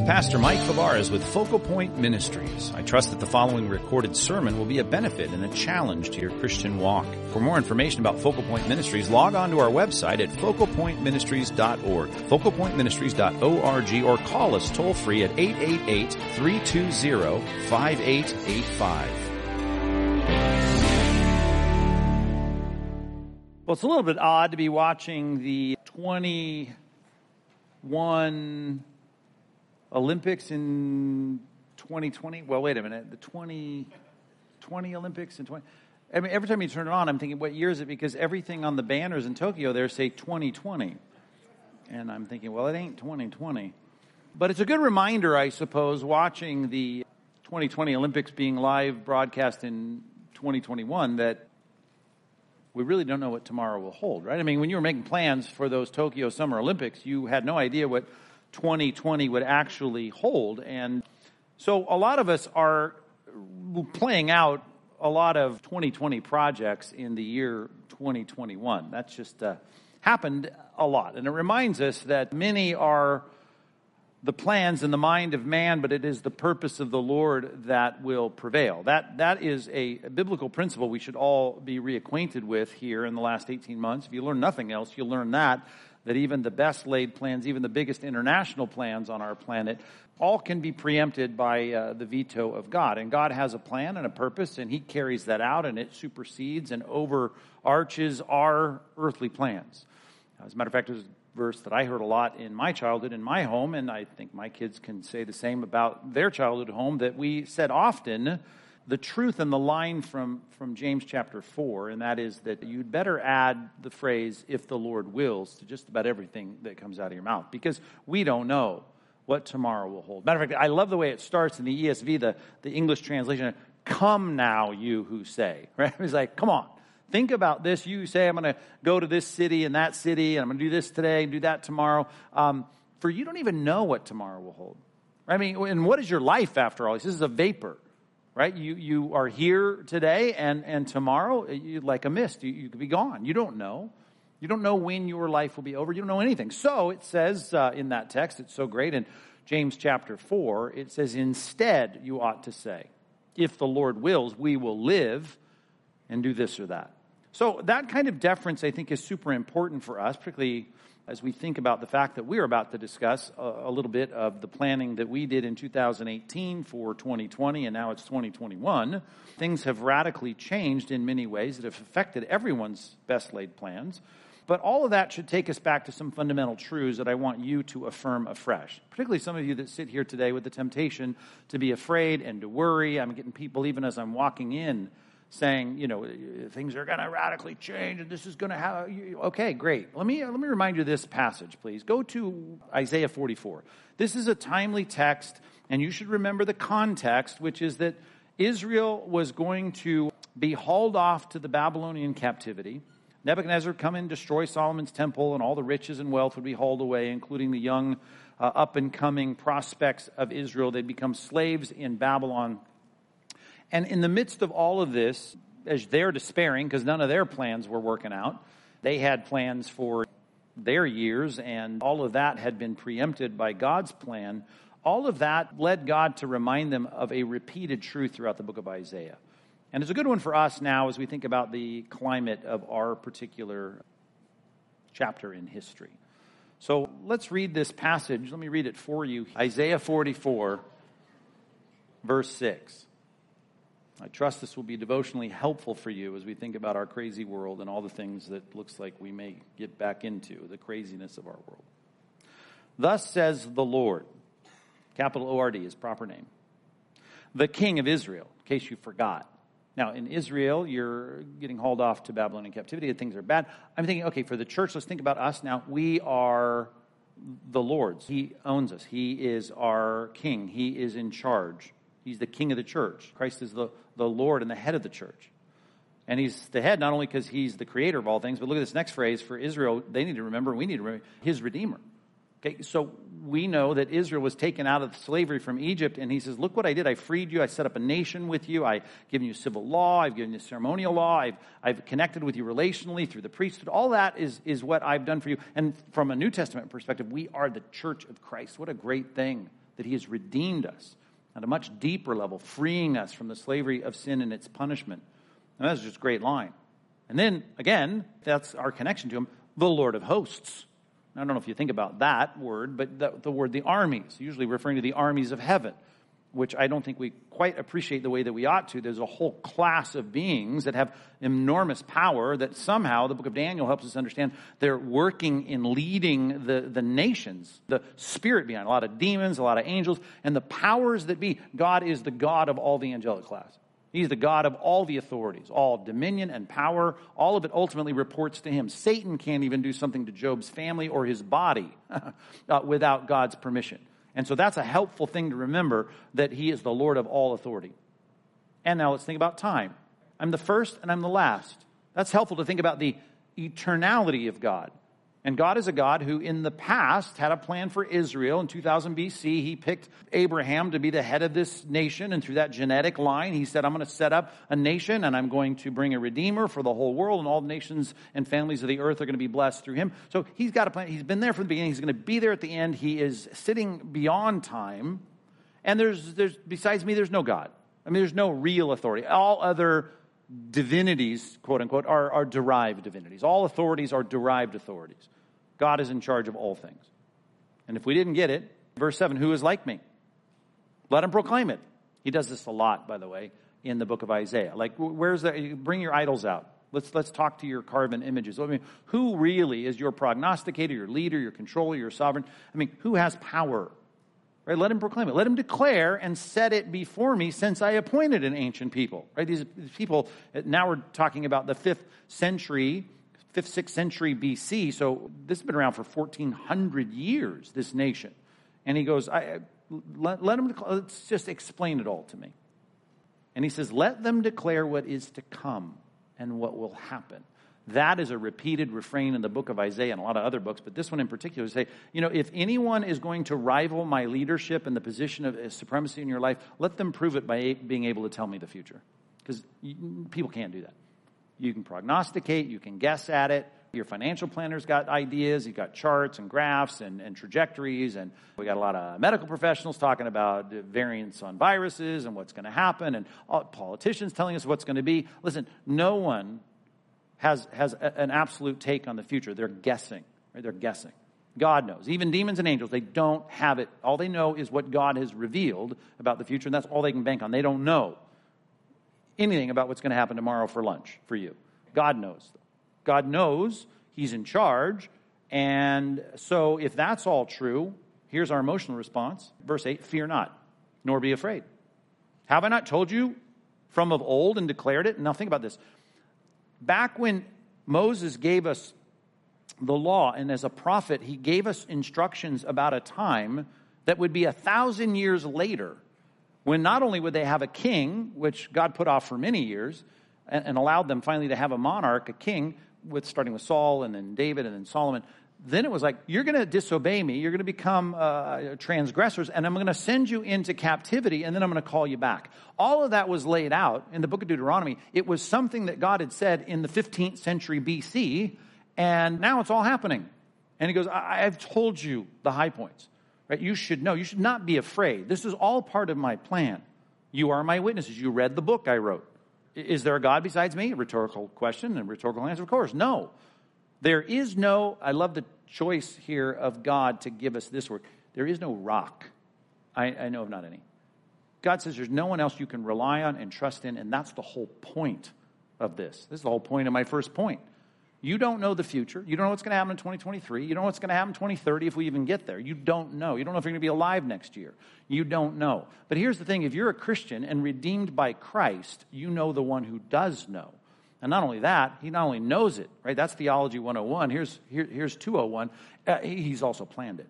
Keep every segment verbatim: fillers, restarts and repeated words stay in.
is Pastor Mike Fabarez with Focal Point Ministries. I trust that the following recorded sermon will be a benefit and a challenge to your Christian walk. For more information about Focal Point Ministries, log on to our website at focal point ministries dot org, focal point ministries dot org, or call us toll-free at eight eight eight, three two zero, five eight eight five. Well, it's a little bit odd to be watching the twenty-one Olympics in twenty twenty. Well, wait a minute. The twenty twenty Olympics in twenty. I mean, every time you turn it on, I'm thinking, what year is it? Because everything on the banners in Tokyo there say twenty twenty. And I'm thinking, well, it ain't twenty twenty. But it's a good reminder, I suppose, watching the twenty twenty Olympics being live broadcast in twenty twenty-one, that we really don't know what tomorrow will hold, right? I mean, when you were making plans for those Tokyo Summer Olympics, you had no idea what twenty twenty would actually hold. And so a lot of us are playing out a lot of twenty twenty projects in the year twenty twenty-one. That's just uh, happened a lot. And it reminds us that many are the plans in the mind of man, but it is the purpose of the Lord that will prevail. That that is a, a biblical principle we should all be reacquainted with here in the last eighteen months. If you learn nothing else, you'll learn that, that even the best laid plans, even the biggest international plans on our planet, all can be preempted by uh, the veto of God. And God has a plan and a purpose, and He carries that out, and it supersedes and overarches our earthly plans. As a matter of fact, there's verse that I heard a lot in my childhood, in my home, and I think my kids can say the same about their childhood home, that we said often the truth in the line from, from James chapter four, and that is that you'd better add the phrase, if the Lord wills, to just about everything that comes out of your mouth, because we don't know what tomorrow will hold. Matter of fact, I love the way it starts in the E S V, the, the English translation, come now you who say, right? It's like, come on. Think about this. You say, I'm going to go to this city and that city, and I'm going to do this today and do that tomorrow. Um, for you don't even know what tomorrow will hold. I mean, and what is your life after all this? This is a vapor, right? You you are here today, and, and tomorrow, you, like a mist, you, you could be gone. You don't know. You don't know when your life will be over. You don't know anything. So it says uh, in that text, it's so great, in James chapter four, it says, instead you ought to say, if the Lord wills, we will live and do this or that. So that kind of deference, I think, is super important for us, particularly as we think about the fact that we're about to discuss a, a little bit of the planning that we did in two thousand eighteen for twenty twenty, and now it's twenty twenty-one. Things have radically changed in many ways that have affected everyone's best laid plans. But all of that should take us back to some fundamental truths that I want you to affirm afresh. Particularly some of you that sit here today with the temptation to be afraid and to worry. I'm getting people, even as I'm walking in, saying, you know, things are going to radically change and this is going to have, okay, great. Let me let me remind you of this passage, please. Go to Isaiah forty-four. This is a timely text, and you should remember the context, which is that Israel was going to be hauled off to the Babylonian captivity. Nebuchadnezzar would come in, destroy Solomon's temple, and all the riches and wealth would be hauled away, including the young, uh, up-and-coming prospects of Israel. They'd become slaves in Babylon. And in the midst of all of this, as they're despairing, because none of their plans were working out, they had plans for their years, and all of that had been preempted by God's plan. All of that led God to remind them of a repeated truth throughout the book of Isaiah. And it's a good one for us now as we think about the climate of our particular chapter in history. So let's read this passage. Let me read it for you. Isaiah forty-four, verse six. I trust this will be devotionally helpful for you as we think about our crazy world and all the things that looks like we may get back into, the craziness of our world. Thus says the Lord, capital O R D, his proper name, the King of Israel, in case you forgot. Now, in Israel, you're getting hauled off to Babylonian captivity and things are bad. I'm thinking, okay, for the church, let's think about us now. We are the Lord's. He owns us. He is our king. He is in charge. He's the king of the church. Christ is the, the Lord and the head of the church. And he's the head not only because he's the creator of all things, but look at this next phrase. For Israel, they need to remember, we need to remember, his redeemer. Okay, so we know that Israel was taken out of slavery from Egypt, and he says, look what I did. I freed you. I set up a nation with you. I've given you civil law. I've given you ceremonial law. I've, I've connected with you relationally through the priesthood. All that is, is what I've done for you. And from a New Testament perspective, we are the church of Christ. What a great thing that he has redeemed us at a much deeper level, freeing us from the slavery of sin and its punishment. And that's just a great line. And then, again, that's our connection to him, the Lord of hosts. I don't know if you think about that word, but the, the word the armies, usually referring to the armies of heaven, which I don't think we quite appreciate the way that we ought to. There's a whole class of beings that have enormous power that somehow the book of Daniel helps us understand they're working in leading the, the nations, the spirit behind a lot of demons, a lot of angels, and the powers that be. God is the God of all the angelic class. He's the God of all the authorities, all dominion and power. All of it ultimately reports to him. Satan can't even do something to Job's family or his body uh, without God's permission. And so that's a helpful thing to remember, that he is the Lord of all authority. And now let's think about time. I'm the first and I'm the last. That's helpful to think about the eternality of God. And God is a God who in the past had a plan for Israel. In two thousand B C, he picked Abraham to be the head of this nation. And through that genetic line, he said, I'm going to set up a nation and I'm going to bring a redeemer for the whole world. And all the nations and families of the earth are going to be blessed through him. So he's got a plan. He's been there from the beginning. He's going to be there at the end. He is sitting beyond time. And there's, there's besides me, there's no God. I mean, there's no real authority. All other divinities, quote unquote, are, are derived divinities. All authorities are derived authorities. God is in charge of all things. And if we didn't get it, verse seven, who is like me? Let him proclaim it. He does this a lot, by the way, in the book of Isaiah. Like, where's the, bring your idols out. Let's let's talk to your carven images. I mean, who really is your prognosticator, your leader, your controller, your sovereign? I mean, who has power? Right? Let him proclaim it. Let him declare and set it before me, since I appointed an ancient people. Right? These, these people, now we're talking about the fifth century, fifth, sixth century B C. So this has been around for fourteen hundred years, this nation. And he goes, I, let, let him, let's just explain it all to me. And he says, let them declare what is to come and what will happen. That is a repeated refrain in the book of Isaiah and a lot of other books, but this one in particular say, you know, if anyone is going to rival my leadership and the position of supremacy in your life, let them prove it by being able to tell me the future. Because people can't do that. You can prognosticate, you can guess at it. Your financial planner's got ideas, you've got charts and graphs and, and trajectories, and we got a lot of medical professionals talking about variants on viruses and what's going to happen, and politicians telling us what's going to be. Listen, no one has has a, an absolute take on the future. They're guessing, right? They're guessing. God knows. Even demons and angels, they don't have it. All they know is what God has revealed about the future, and that's all they can bank on. They don't know anything about what's going to happen tomorrow for lunch for you. God knows. God knows. He's in charge. And so if that's all true, here's our emotional response. Verse eight, fear not, nor be afraid. Have I not told you from of old and declared it? Now think about this. Back when Moses gave us the law, and as a prophet, he gave us instructions about a time that would be a thousand years later, when not only would they have a king, which God put off for many years, and, and allowed them finally to have a monarch, a king, with starting with Saul and then David and then Solomon. Then it was like, you're going to disobey me, you're going to become uh, transgressors, and I'm going to send you into captivity, and then I'm going to call you back. All of that was laid out in the book of Deuteronomy. It was something that God had said in the fifteenth century B C, and now it's all happening. And he goes, I- I've told you the high points. Right? You should know. You should not be afraid. This is all part of my plan. You are my witnesses. You read the book I wrote. Is there a God besides me? A rhetorical question and rhetorical answer, of course. No. There is no, I love the choice here of God to give us this word. There is no rock. I, I know of not any. God says there's no one else you can rely on and trust in, and that's the whole point of this. This is the whole point of my first point. You don't know the future. You don't know what's going to happen in twenty twenty-three. You don't know what's going to happen in twenty thirty if we even get there. You don't know. You don't know if you're going to be alive next year. You don't know. But here's the thing. If you're a Christian and redeemed by Christ, you know the one who does know. And not only that, he not only knows it, right? That's Theology one oh one. Here's, here, here's two oh one. Uh, he's also planned it.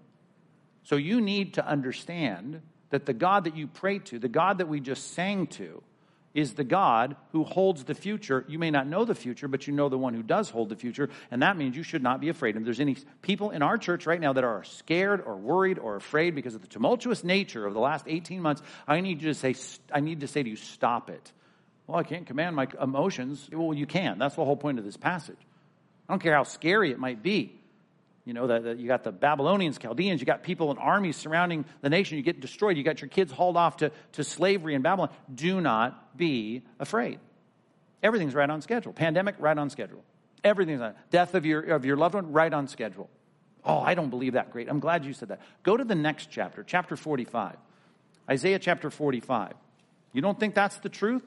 So you need to understand that the God that you pray to, the God that we just sang to, is the God who holds the future. You may not know the future, but you know the one who does hold the future, and that means you should not be afraid. If there's any people in our church right now that are scared or worried or afraid because of the tumultuous nature of the last eighteen months, I need you to say, I need to say to you, stop it. Well, I can't command my emotions. Well, you can. That's the whole point of this passage. I don't care how scary it might be. You know, the, the, you got the Babylonians, Chaldeans, you got people and armies surrounding the nation. You get destroyed. You got your kids hauled off to, to slavery in Babylon. Do not be afraid. Everything's right on schedule. Pandemic, right on schedule. Everything's on. Death of your, of your loved one, right on schedule. Oh, I don't believe that. Great. I'm glad you said that. Go to the next chapter, chapter forty-five. Isaiah chapter forty-five. You don't think that's the truth?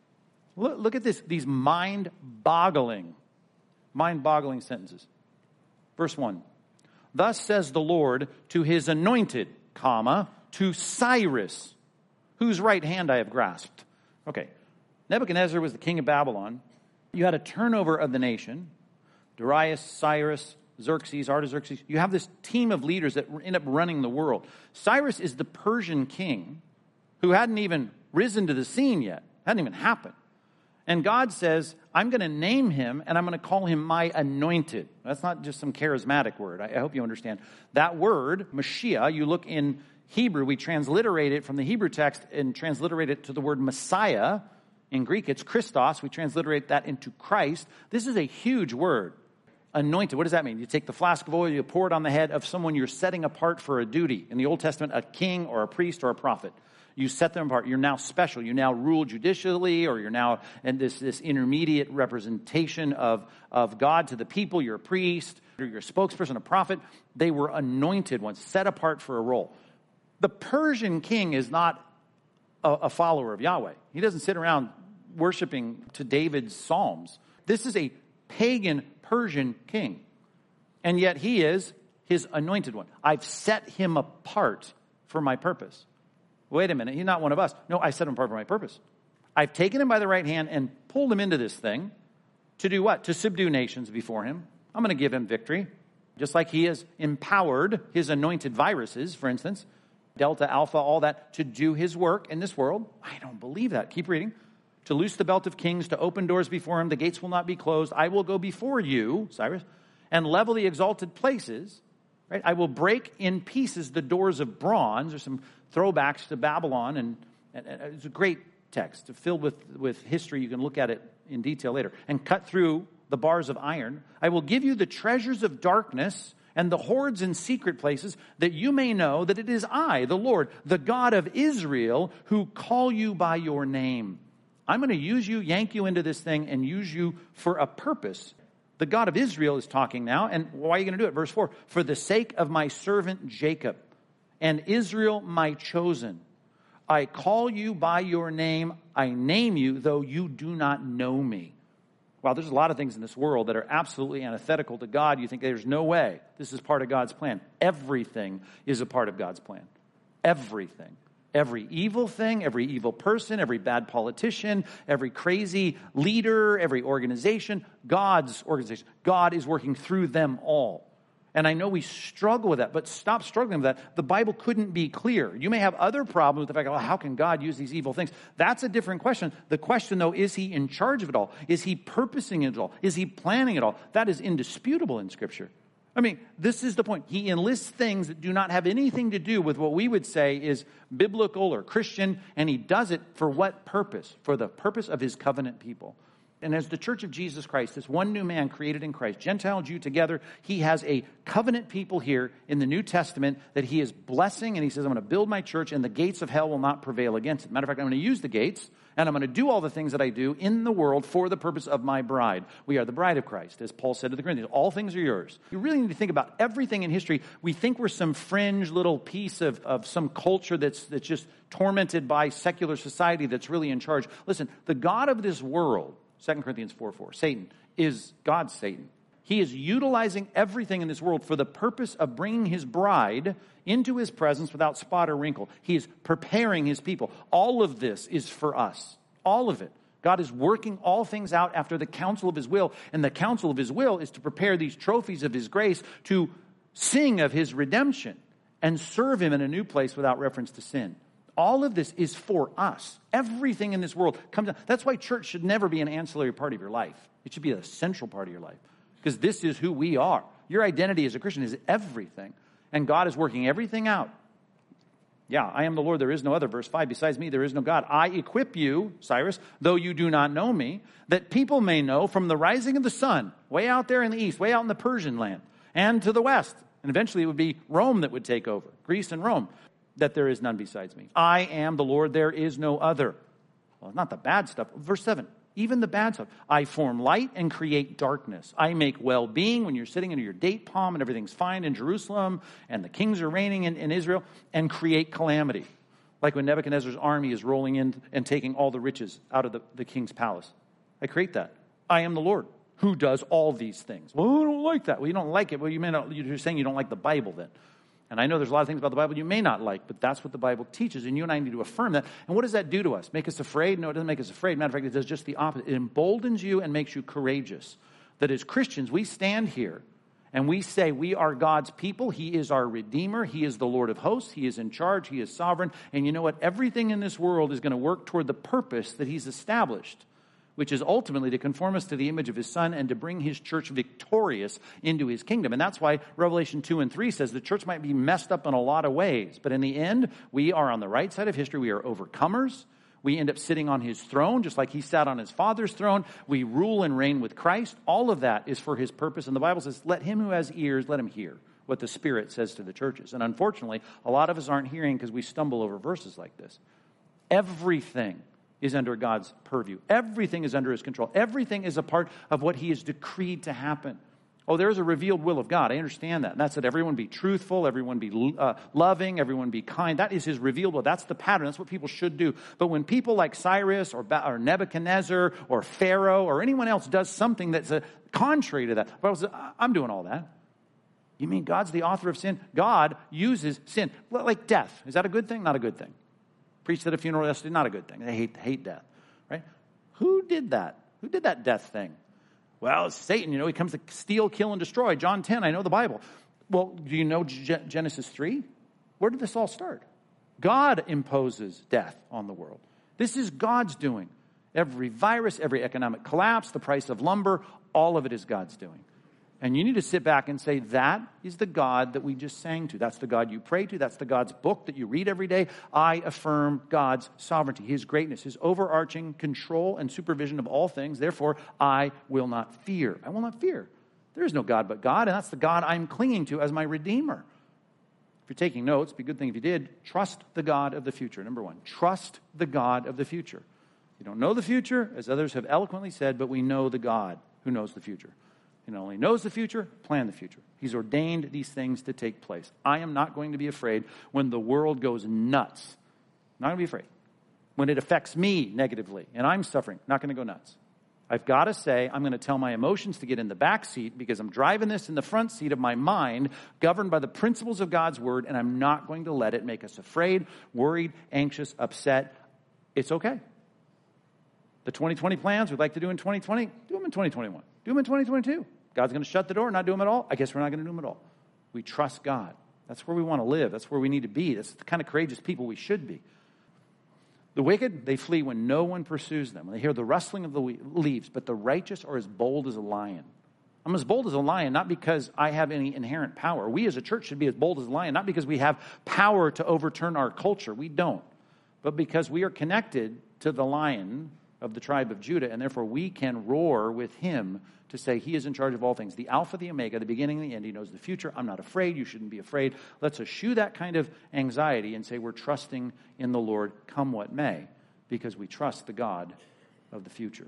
Look, look at this, these mind-boggling, mind-boggling sentences. Verse one, thus says the Lord to his anointed, comma, to Cyrus, whose right hand I have grasped. Okay, Nebuchadnezzar was the king of Babylon. You had a turnover of the nation. Darius, Cyrus, Xerxes, Artaxerxes. You have this team of leaders that end up running the world. Cyrus is the Persian king who hadn't even risen to the scene yet. Hadn't even happened. And God says, I'm going to name him, and I'm going to call him my anointed. That's not just some charismatic word. I, I hope you understand. That word, Mashiach, you look in Hebrew, we transliterate it from the Hebrew text and transliterate it to the word Messiah. In Greek, it's Christos. We transliterate that into Christ. This is a huge word. Anointed. What does that mean? You take the flask of oil, you pour it on the head of someone you're setting apart for a duty. In the Old Testament, a king or a priest or a prophet. You set them apart. You're now special. You now rule judicially, or you're now in this, this intermediate representation of, of God to the people. You're a priest, or you're a spokesperson, a prophet. They were anointed ones, set apart for a role. The Persian king is not a, a follower of Yahweh. He doesn't sit around worshiping to David's psalms. This is a pagan Persian king. And yet he is his anointed one. I've set him apart for my purpose. Wait a minute, he's not one of us. No, I set him apart for my purpose. I've taken him by the right hand and pulled him into this thing to do what? To subdue nations before him. I'm going to give him victory. Just like he has empowered his anointed viruses, for instance, Delta, Alpha, all that, to do his work in this world. I don't believe that. Keep reading. To loose the belt of kings, to open doors before him. The gates will not be closed. I will go before you, Cyrus, and level the exalted places. Right? I will break in pieces the doors of bronze. There's some throwbacks to Babylon, and, and, and it's a great text filled with, with history. You can look at it in detail later. And cut through the bars of iron. I will give you the treasures of darkness and the hoards in secret places, that you may know that it is I, the Lord, the God of Israel, who call you by your name. I'm going to use you, yank you into this thing, and use you for a purpose. The God of Israel is talking now, and why are you going to do it? Verse four, for the sake of my servant Jacob, and Israel my chosen. I call you by your name. I name you, though you do not know me. Wow, there's a lot of things in this world that are absolutely antithetical to God. You think there's no way this is part of God's plan. Everything is a part of God's plan. Everything. Every evil thing, every evil person, every bad politician, every crazy leader, every organization, God's organization. God is working through them all. And I know we struggle with that, but stop struggling with that. The Bible couldn't be clear. You may have other problems with the fact, well, how can God use these evil things? That's a different question. The question, though, is he in charge of it all? Is he purposing it all? Is he planning it all? That is indisputable in Scripture. I mean, this is the point. He enlists things that do not have anything to do with what we would say is biblical or Christian, and he does it for what purpose? For the purpose of his covenant people. And as the church of Jesus Christ, this one new man created in Christ, Gentile and Jew together, he has a covenant people here in the New Testament that he is blessing, and he says, I'm going to build my church, and the gates of hell will not prevail against it. Matter of fact, I'm going to use the gates, and I'm going to do all the things that I do in the world for the purpose of my bride. We are the bride of Christ, as Paul said to the Corinthians. All things are yours. You really need to think about everything in history. We think we're some fringe little piece of, of some culture that's, that's just tormented by secular society that's really in charge. Listen, the God of this world, Second Corinthians four four, Satan, is God's Satan. He is utilizing everything in this world for the purpose of bringing his bride into his presence without spot or wrinkle. He is preparing his people. All of this is for us. All of it. God is working all things out after the counsel of his will. And the counsel of his will is to prepare these trophies of his grace to sing of his redemption and serve him in a new place without reference to sin. All of this is for us. Everything in this world comes down. That's why church should never be an ancillary part of your life. It should be a central part of your life. Because this is who we are. Your identity as a Christian is everything. And God is working everything out. Yeah, I am the Lord, there is no other. Verse five, besides me, there is no God. I equip you, Cyrus, though you do not know me, that people may know from the rising of the sun, way out there in the east, way out in the Persian land, and to the west. And eventually it would be Rome that would take over, Greece and Rome, that there is none besides me. I am the Lord, there is no other. Well, not the bad stuff. Verse seven, even the bad stuff. I form light and create darkness. I make well-being when you're sitting under your date palm and everything's fine in Jerusalem and the kings are reigning in, in Israel, and create calamity. Like when Nebuchadnezzar's army is rolling in and taking all the riches out of the, the king's palace. I create that. I am the Lord who does all these things. Well, I don't like that. Well, you don't like it. Well, you may not, you're saying you don't like the Bible then. And I know there's a lot of things about the Bible you may not like, but that's what the Bible teaches, and you and I need to affirm that. And what does that do to us? Make us afraid? No, it doesn't make us afraid. Matter of fact, it does just the opposite. It emboldens you and makes you courageous. That as Christians, we stand here and we say we are God's people. He is our Redeemer. He is the Lord of hosts. He is in charge. He is sovereign. And you know what? Everything in this world is going to work toward the purpose that He's established, which is ultimately to conform us to the image of His Son and to bring His church victorious into His kingdom. And that's why Revelation two and three says the church might be messed up in a lot of ways. But in the end, we are on the right side of history. We are overcomers. We end up sitting on His throne, just like He sat on His Father's throne. We rule and reign with Christ. All of that is for His purpose. And the Bible says, let him who has ears, let him hear what the Spirit says to the churches. And unfortunately, a lot of us aren't hearing because we stumble over verses like this. Everything is under God's purview. Everything is under His control. Everything is a part of what He has decreed to happen. Oh, there is a revealed will of God. I understand that. And that's that everyone be truthful, everyone be uh, loving, everyone be kind. That is His revealed will. That's the pattern. That's what people should do. But when people like Cyrus or, ba- or Nebuchadnezzar or Pharaoh or anyone else does something that's a, contrary to that, the Bible says, I'm doing all that. You mean God's the author of sin? God uses sin. Like death. Is that a good thing? Not a good thing. Preached at a funeral yesterday, not a good thing. They hate hate death, right? Who did that? Who did that death thing? Well, it's Satan. You know, he comes to steal, kill, and destroy. John ten, I know the Bible. Well, do you know G- Genesis three? Where did this all start? God imposes death on the world. This is God's doing. Every virus, every economic collapse, the price of lumber, all of it is God's doing. And you need to sit back and say, that is the God that we just sang to. That's the God you pray to. That's the God's book that you read every day. I affirm God's sovereignty, His greatness, His overarching control and supervision of all things. Therefore, I will not fear. I will not fear. There is no God but God, and that's the God I'm clinging to as my Redeemer. If you're taking notes, it'd be a good thing if you did. Trust the God of the future. Number one, trust the God of the future. You don't know the future, as others have eloquently said, but we know the God who knows the future. He not only knows the future, plan the future. He's ordained these things to take place. I am not going to be afraid when the world goes nuts. I'm not going to be afraid. When it affects me negatively and I'm suffering, not going to go nuts. I've got to say, I'm going to tell my emotions to get in the back seat because I'm driving this in the front seat of my mind, governed by the principles of God's word, and I'm not going to let it make us afraid, worried, anxious, upset. It's okay. The twenty twenty plans we'd like to do in twenty twenty, do them in twenty twenty-one. Do them in twenty twenty-two. God's going to shut the door and not do them at all? I guess we're not going to do them at all. We trust God. That's where we want to live. That's where we need to be. That's the kind of courageous people we should be. The wicked, they flee when no one pursues them. They hear the rustling of the leaves, but the righteous are as bold as a lion. I'm as bold as a lion, not because I have any inherent power. We as a church should be as bold as a lion, not because we have power to overturn our culture. We don't. But because we are connected to the Lion of the tribe of Judah, and therefore we can roar with Him to say He is in charge of all things. The Alpha, the Omega, the beginning and the end. He knows the future. I'm not afraid. You shouldn't be afraid. Let's eschew that kind of anxiety and say we're trusting in the Lord come what may, because we trust the God of the future.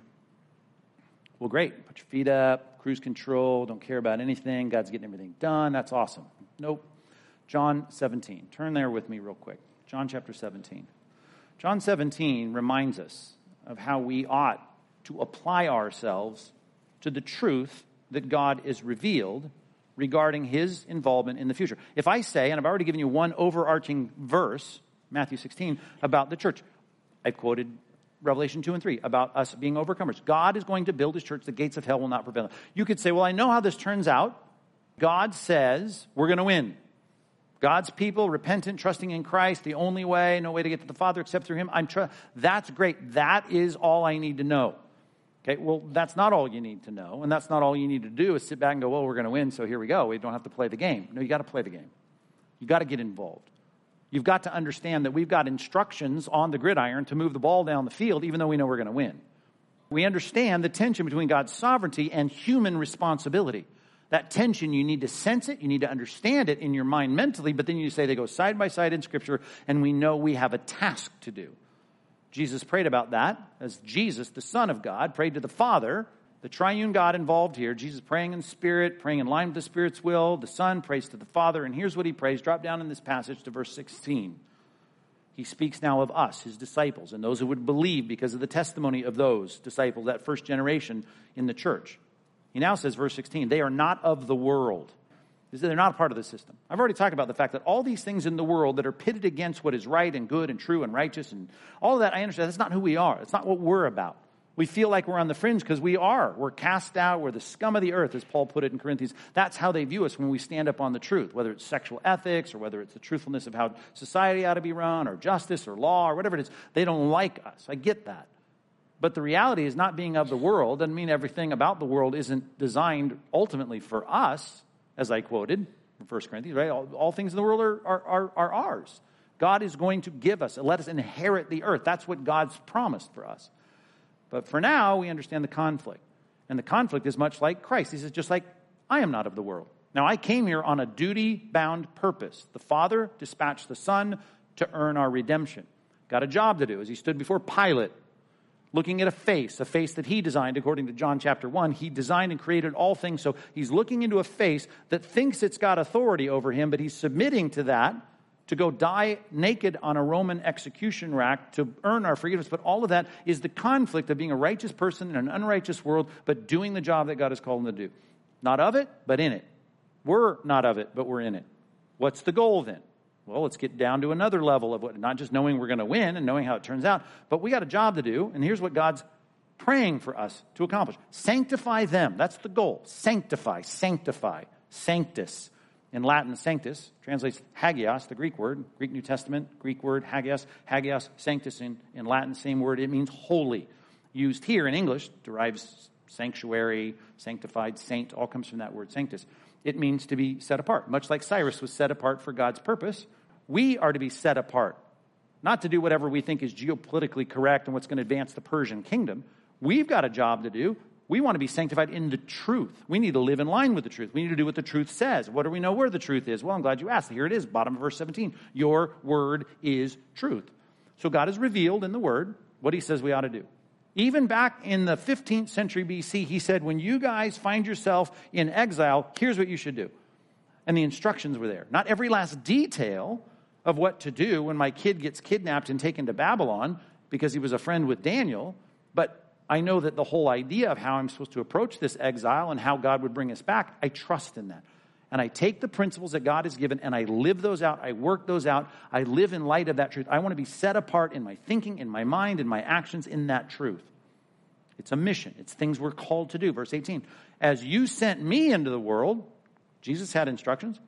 Well, great. Put your feet up, cruise control, don't care about anything. God's getting everything done. That's awesome. Nope. John seventeen. Turn there with me real quick. John chapter seventeen. John seventeen reminds us of how we ought to apply ourselves to the truth that God is revealed regarding His involvement in the future. If I say, and I've already given you one overarching verse, Matthew sixteen, about the church. I quoted Revelation two and three about us being overcomers. God is going to build His church. The gates of hell will not prevail. You could say, well, I know how this turns out. God says we're going to win. God's people, repentant, trusting in Christ, the only way, no way to get to the Father except through Him. I'm tr- That's great. That is all I need to know. Okay, well, that's not all you need to know, and that's not all you need to do is sit back and go, well, we're going to win, so here we go. We don't have to play the game. No, you got to play the game. You got to get involved. You've got to understand that we've got instructions on the gridiron to move the ball down the field, even though we know we're going to win. We understand the tension between God's sovereignty and human responsibility. That tension, you need to sense it, you need to understand it in your mind mentally, but then you say they go side by side in Scripture, and we know we have a task to do. Jesus prayed about that as Jesus, the Son of God, prayed to the Father, the triune God involved here. Jesus praying in spirit, praying in line with the Spirit's will. The Son prays to the Father, and here's what he prays. Drop down in this passage to verse sixteen. He speaks now of us, his disciples, and those who would believe because of the testimony of those disciples, that first generation in the church. He now says, verse sixteen, they are not of the world. They're not a part of the system. I've already talked about the fact that all these things in the world that are pitted against what is right and good and true and righteous and all of that, I understand that's not who we are. It's not what we're about. We feel like we're on the fringe because we are. We're cast out. We're the scum of the earth, as Paul put it in Corinthians. That's how they view us when we stand up on the truth, whether it's sexual ethics or whether it's the truthfulness of how society ought to be run or justice or law or whatever it is. They don't like us. I get that. But the reality is not being of the world doesn't mean everything about the world isn't designed ultimately for us, as I quoted from First Corinthians, right? All, all things in the world are, are, are, are ours. God is going to give us, let us inherit the earth. That's what God's promised for us. But for now, we understand the conflict. And the conflict is much like Christ. He says, just like I am not of the world. Now, I came here on a duty-bound purpose. The Father dispatched the Son to earn our redemption. Got a job to do. As he stood before Pilate, looking at a face, a face that he designed, according to John chapter one. He designed and created all things. So he's looking into a face that thinks it's got authority over him, but he's submitting to that to go die naked on a Roman execution rack to earn our forgiveness. But all of that is the conflict of being a righteous person in an unrighteous world, but doing the job that God has called him to do. Not of it, but in it. We're not of it, but we're in it. What's the goal then? Well, let's get down to another level of what, not just knowing we're going to win and knowing how it turns out, but we got a job to do, and here's what God's praying for us to accomplish. Sanctify them. That's the goal. Sanctify, sanctify, sanctus. In Latin, sanctus translates hagios, the Greek word, Greek New Testament, Greek word, hagios, hagios, sanctus in, in Latin, same word. It means holy. Used here in English, derives sanctuary, sanctified, saint, all comes from that word, sanctus. It means to be set apart. Much like Cyrus was set apart for God's purpose, we are to be set apart. Not to do whatever we think is geopolitically correct and what's going to advance the Persian kingdom. We've got a job to do. We want to be sanctified in the truth. We need to live in line with the truth. We need to do what the truth says. What do we know where the truth is? Well, I'm glad you asked. Here it is, bottom of verse seventeen. Your word is truth. So God has revealed in the word what he says we ought to do. Even back in the fifteenth century B C, he said, when you guys find yourself in exile, here's what you should do. And the instructions were there. Not every last detail of what to do when my kid gets kidnapped and taken to Babylon because he was a friend with Daniel, but I know that the whole idea of how I'm supposed to approach this exile and how God would bring us back, I trust in that. And I take the principles that God has given and I live those out. I work those out. I live in light of that truth. I want to be set apart in my thinking, in my mind, in my actions, in that truth. It's a mission. It's things we're called to do. Verse eighteen, as you sent me into the world, Jesus had instructions,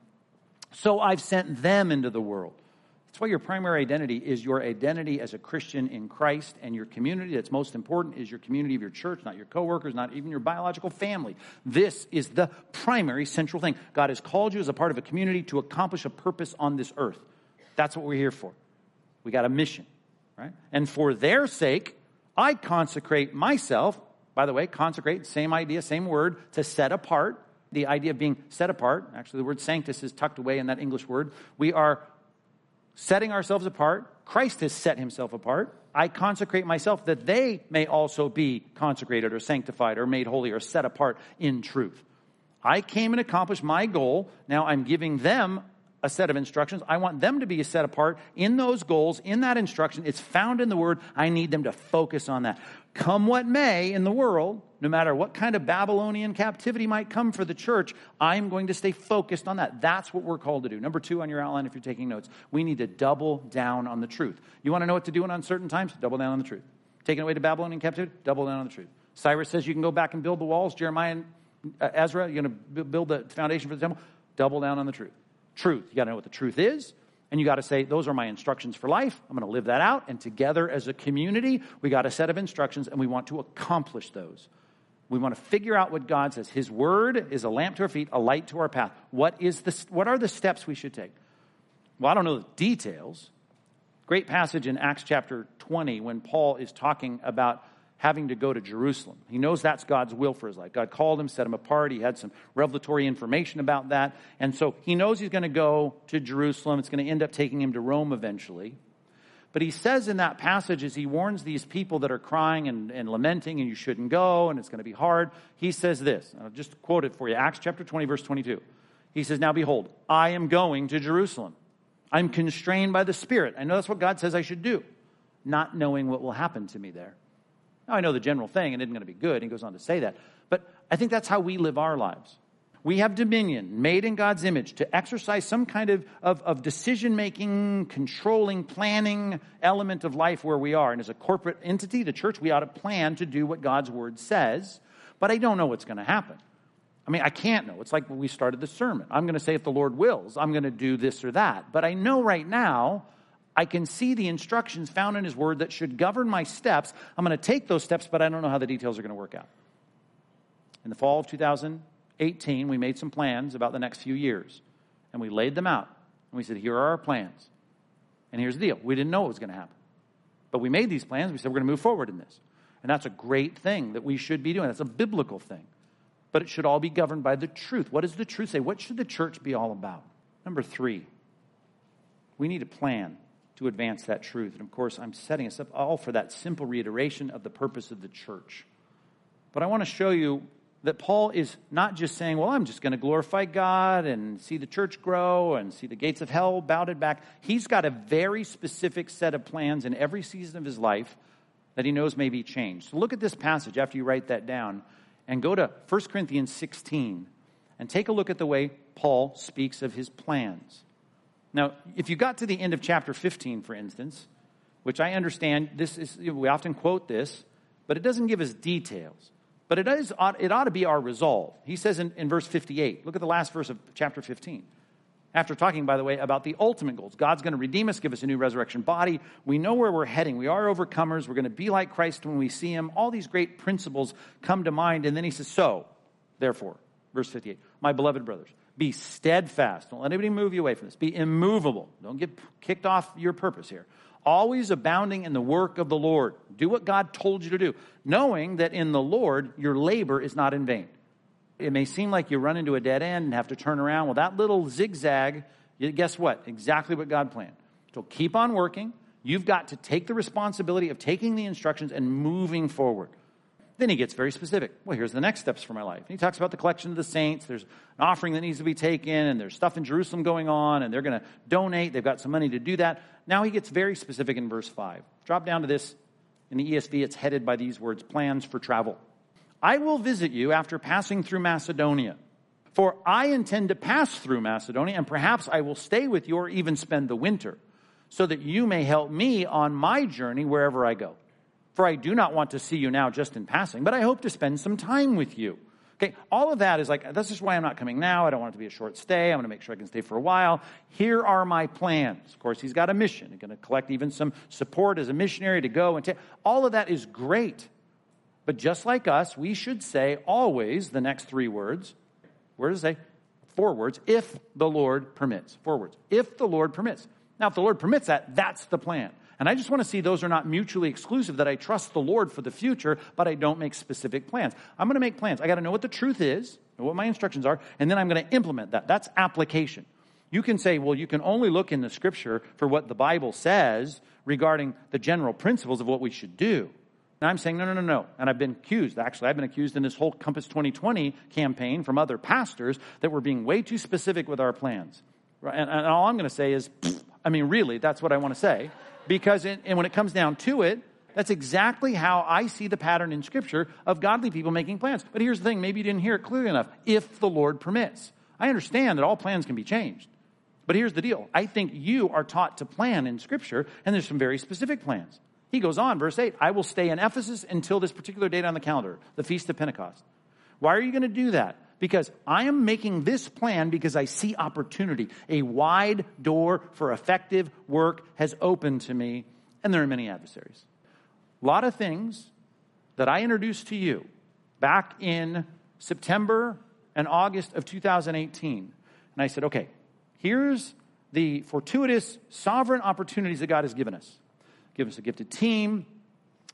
so I've sent them into the world. That's why your primary identity is your identity as a Christian in Christ, and your community that's most important is your community of your church, not your coworkers, not even your biological family. This is the primary central thing. God has called you as a part of a community to accomplish a purpose on this earth. That's what we're here for. We got a mission, right? And for their sake, I consecrate myself. By the way, consecrate, same idea, same word, to set apart. The idea of being set apart, actually the word sanctus is tucked away in that English word. We are setting ourselves apart. Christ has set himself apart. I consecrate myself that they may also be consecrated or sanctified or made holy or set apart in truth. I came and accomplished my goal. Now I'm giving them a set of instructions. I want them to be set apart in those goals, in that instruction. It's found in the word. I need them to focus on that. Come what may in the world, no matter what kind of Babylonian captivity might come for the church, I'm going to stay focused on that. That's what we're called to do. Number two on your outline, if you're taking notes, we need to double down on the truth. You want to know what to do in uncertain times? Double down on the truth. Taken away to Babylonian captivity? Double down on the truth. Cyrus says you can go back and build the walls. Jeremiah and uh, Ezra, you're going to build the foundation for the temple. Double down on the truth. Truth. You got to know what the truth is. And you got to say, those are my instructions for life. I'm going to live that out. And together as a community, we got a set of instructions and we want to accomplish those. We want to figure out what God says. His word is a lamp to our feet, a light to our path. What is the, what are the steps we should take? Well, I don't know the details. Great passage in Acts chapter twenty when Paul is talking about having to go to Jerusalem. He knows that's God's will for his life. God called him, set him apart. He had some revelatory information about that. And so he knows he's going to go to Jerusalem. It's going to end up taking him to Rome eventually. But he says in that passage, as he warns these people that are crying and, and lamenting, and you shouldn't go, and it's going to be hard, he says this. I'll just quote it for you. Acts chapter twenty, verse twenty-two. He says, now behold, I am going to Jerusalem. I'm constrained by the Spirit. I know that's what God says I should do, not knowing what will happen to me there. Now, I know the general thing, and it isn't going to be good. He goes on to say that. But I think that's how we live our lives. We have dominion, made in God's image, to exercise some kind of, of, of decision-making, controlling, planning element of life where we are. And as a corporate entity, the church, we ought to plan to do what God's word says. But I don't know what's going to happen. I mean, I can't know. It's like when we started the sermon. I'm going to say, if the Lord wills, I'm going to do this or that. But I know right now, I can see the instructions found in his word that should govern my steps. I'm going to take those steps, but I don't know how the details are going to work out. In the fall of two thousand eighteen, we made some plans about the next few years. And we laid them out. And we said, here are our plans. And here's the deal. We didn't know what was going to happen. But we made these plans. We said, we're going to move forward in this. And that's a great thing that we should be doing. That's a biblical thing. But it should all be governed by the truth. What does the truth say? What should the church be all about? Number three, we need a plan to advance that truth. And of course, I'm setting us up all for that simple reiteration of the purpose of the church. But I want to show you that Paul is not just saying, well, I'm just going to glorify God and see the church grow and see the gates of hell bowed back. He's got a very specific set of plans in every season of his life that he knows may be changed. So look at this passage after you write that down and go to First Corinthians sixteen and take a look at the way Paul speaks of his plans. Now, if you got to the end of chapter fifteen, for instance, which I understand, this is we often quote this, but it doesn't give us details. But it is it ought to be our resolve. He says in, in verse fifty-eight, look at the last verse of chapter fifteen. After talking, by the way, about the ultimate goals. God's going to redeem us, give us a new resurrection body. We know where we're heading. We are overcomers. We're going to be like Christ when we see him. All these great principles come to mind. And then he says, so, therefore, verse fifty-eight, my beloved brothers, be steadfast. Don't let anybody move you away from this. Be immovable. Don't get kicked off your purpose here. Always abounding in the work of the Lord. Do what God told you to do, knowing that in the Lord your labor is not in vain. It may seem like you run into a dead end and have to turn around. Well, that little zigzag, guess what? Exactly what God planned. So keep on working. You've got to take the responsibility of taking the instructions and moving forward. Then he gets very specific. Well, here's the next steps for my life. And he talks about the collection of the saints. There's an offering that needs to be taken, and there's stuff in Jerusalem going on, and they're going to donate. They've got some money to do that. Now he gets very specific in verse five. Drop down to this. In the E S V, it's headed by these words, plans for travel. I will visit you after passing through Macedonia. For I intend to pass through Macedonia, and perhaps I will stay with you or even spend the winter, so that you may help me on my journey wherever I go. For I do not want to see you now just in passing, but I hope to spend some time with you. Okay, all of that is like, this is why I'm not coming now. I don't want it to be a short stay. I'm going to make sure I can stay for a while. Here are my plans. Of course, he's got a mission. He's going to collect even some support as a missionary to go and take. All of that is great. But just like us, we should say always the next three words. Where does it say? Four words. If the Lord permits. Four words. If the Lord permits. Now, if the Lord permits that, that's the plan. And I just want to see those are not mutually exclusive, that I trust the Lord for the future, but I don't make specific plans. I'm going to make plans. I got to know what the truth is, know what my instructions are, and then I'm going to implement that. That's application. You can say, well, you can only look in the Scripture for what the Bible says regarding the general principles of what we should do. And I'm saying, no, no, no, no. And I've been accused. Actually, I've been accused in this whole Compass twenty twenty campaign from other pastors that we're being way too specific with our plans. And, and all I'm going to say is, I mean, really, that's what I want to say. Because it, and when it comes down to it, that's exactly how I see the pattern in Scripture of godly people making plans. But here's the thing. Maybe you didn't hear it clearly enough. If the Lord permits. I understand that all plans can be changed. But here's the deal. I think you are taught to plan in Scripture, and there's some very specific plans. He goes on, verse eight, I will stay in Ephesus until this particular date on the calendar, the Feast of Pentecost. Why are you going to do that? Because I am making this plan because I see opportunity. A wide door for effective work has opened to me, and there are many adversaries. A lot of things that I introduced to you back in September and August of two thousand eighteen. And I said, okay, here's the fortuitous, sovereign opportunities that God has given us. Give us a gifted team.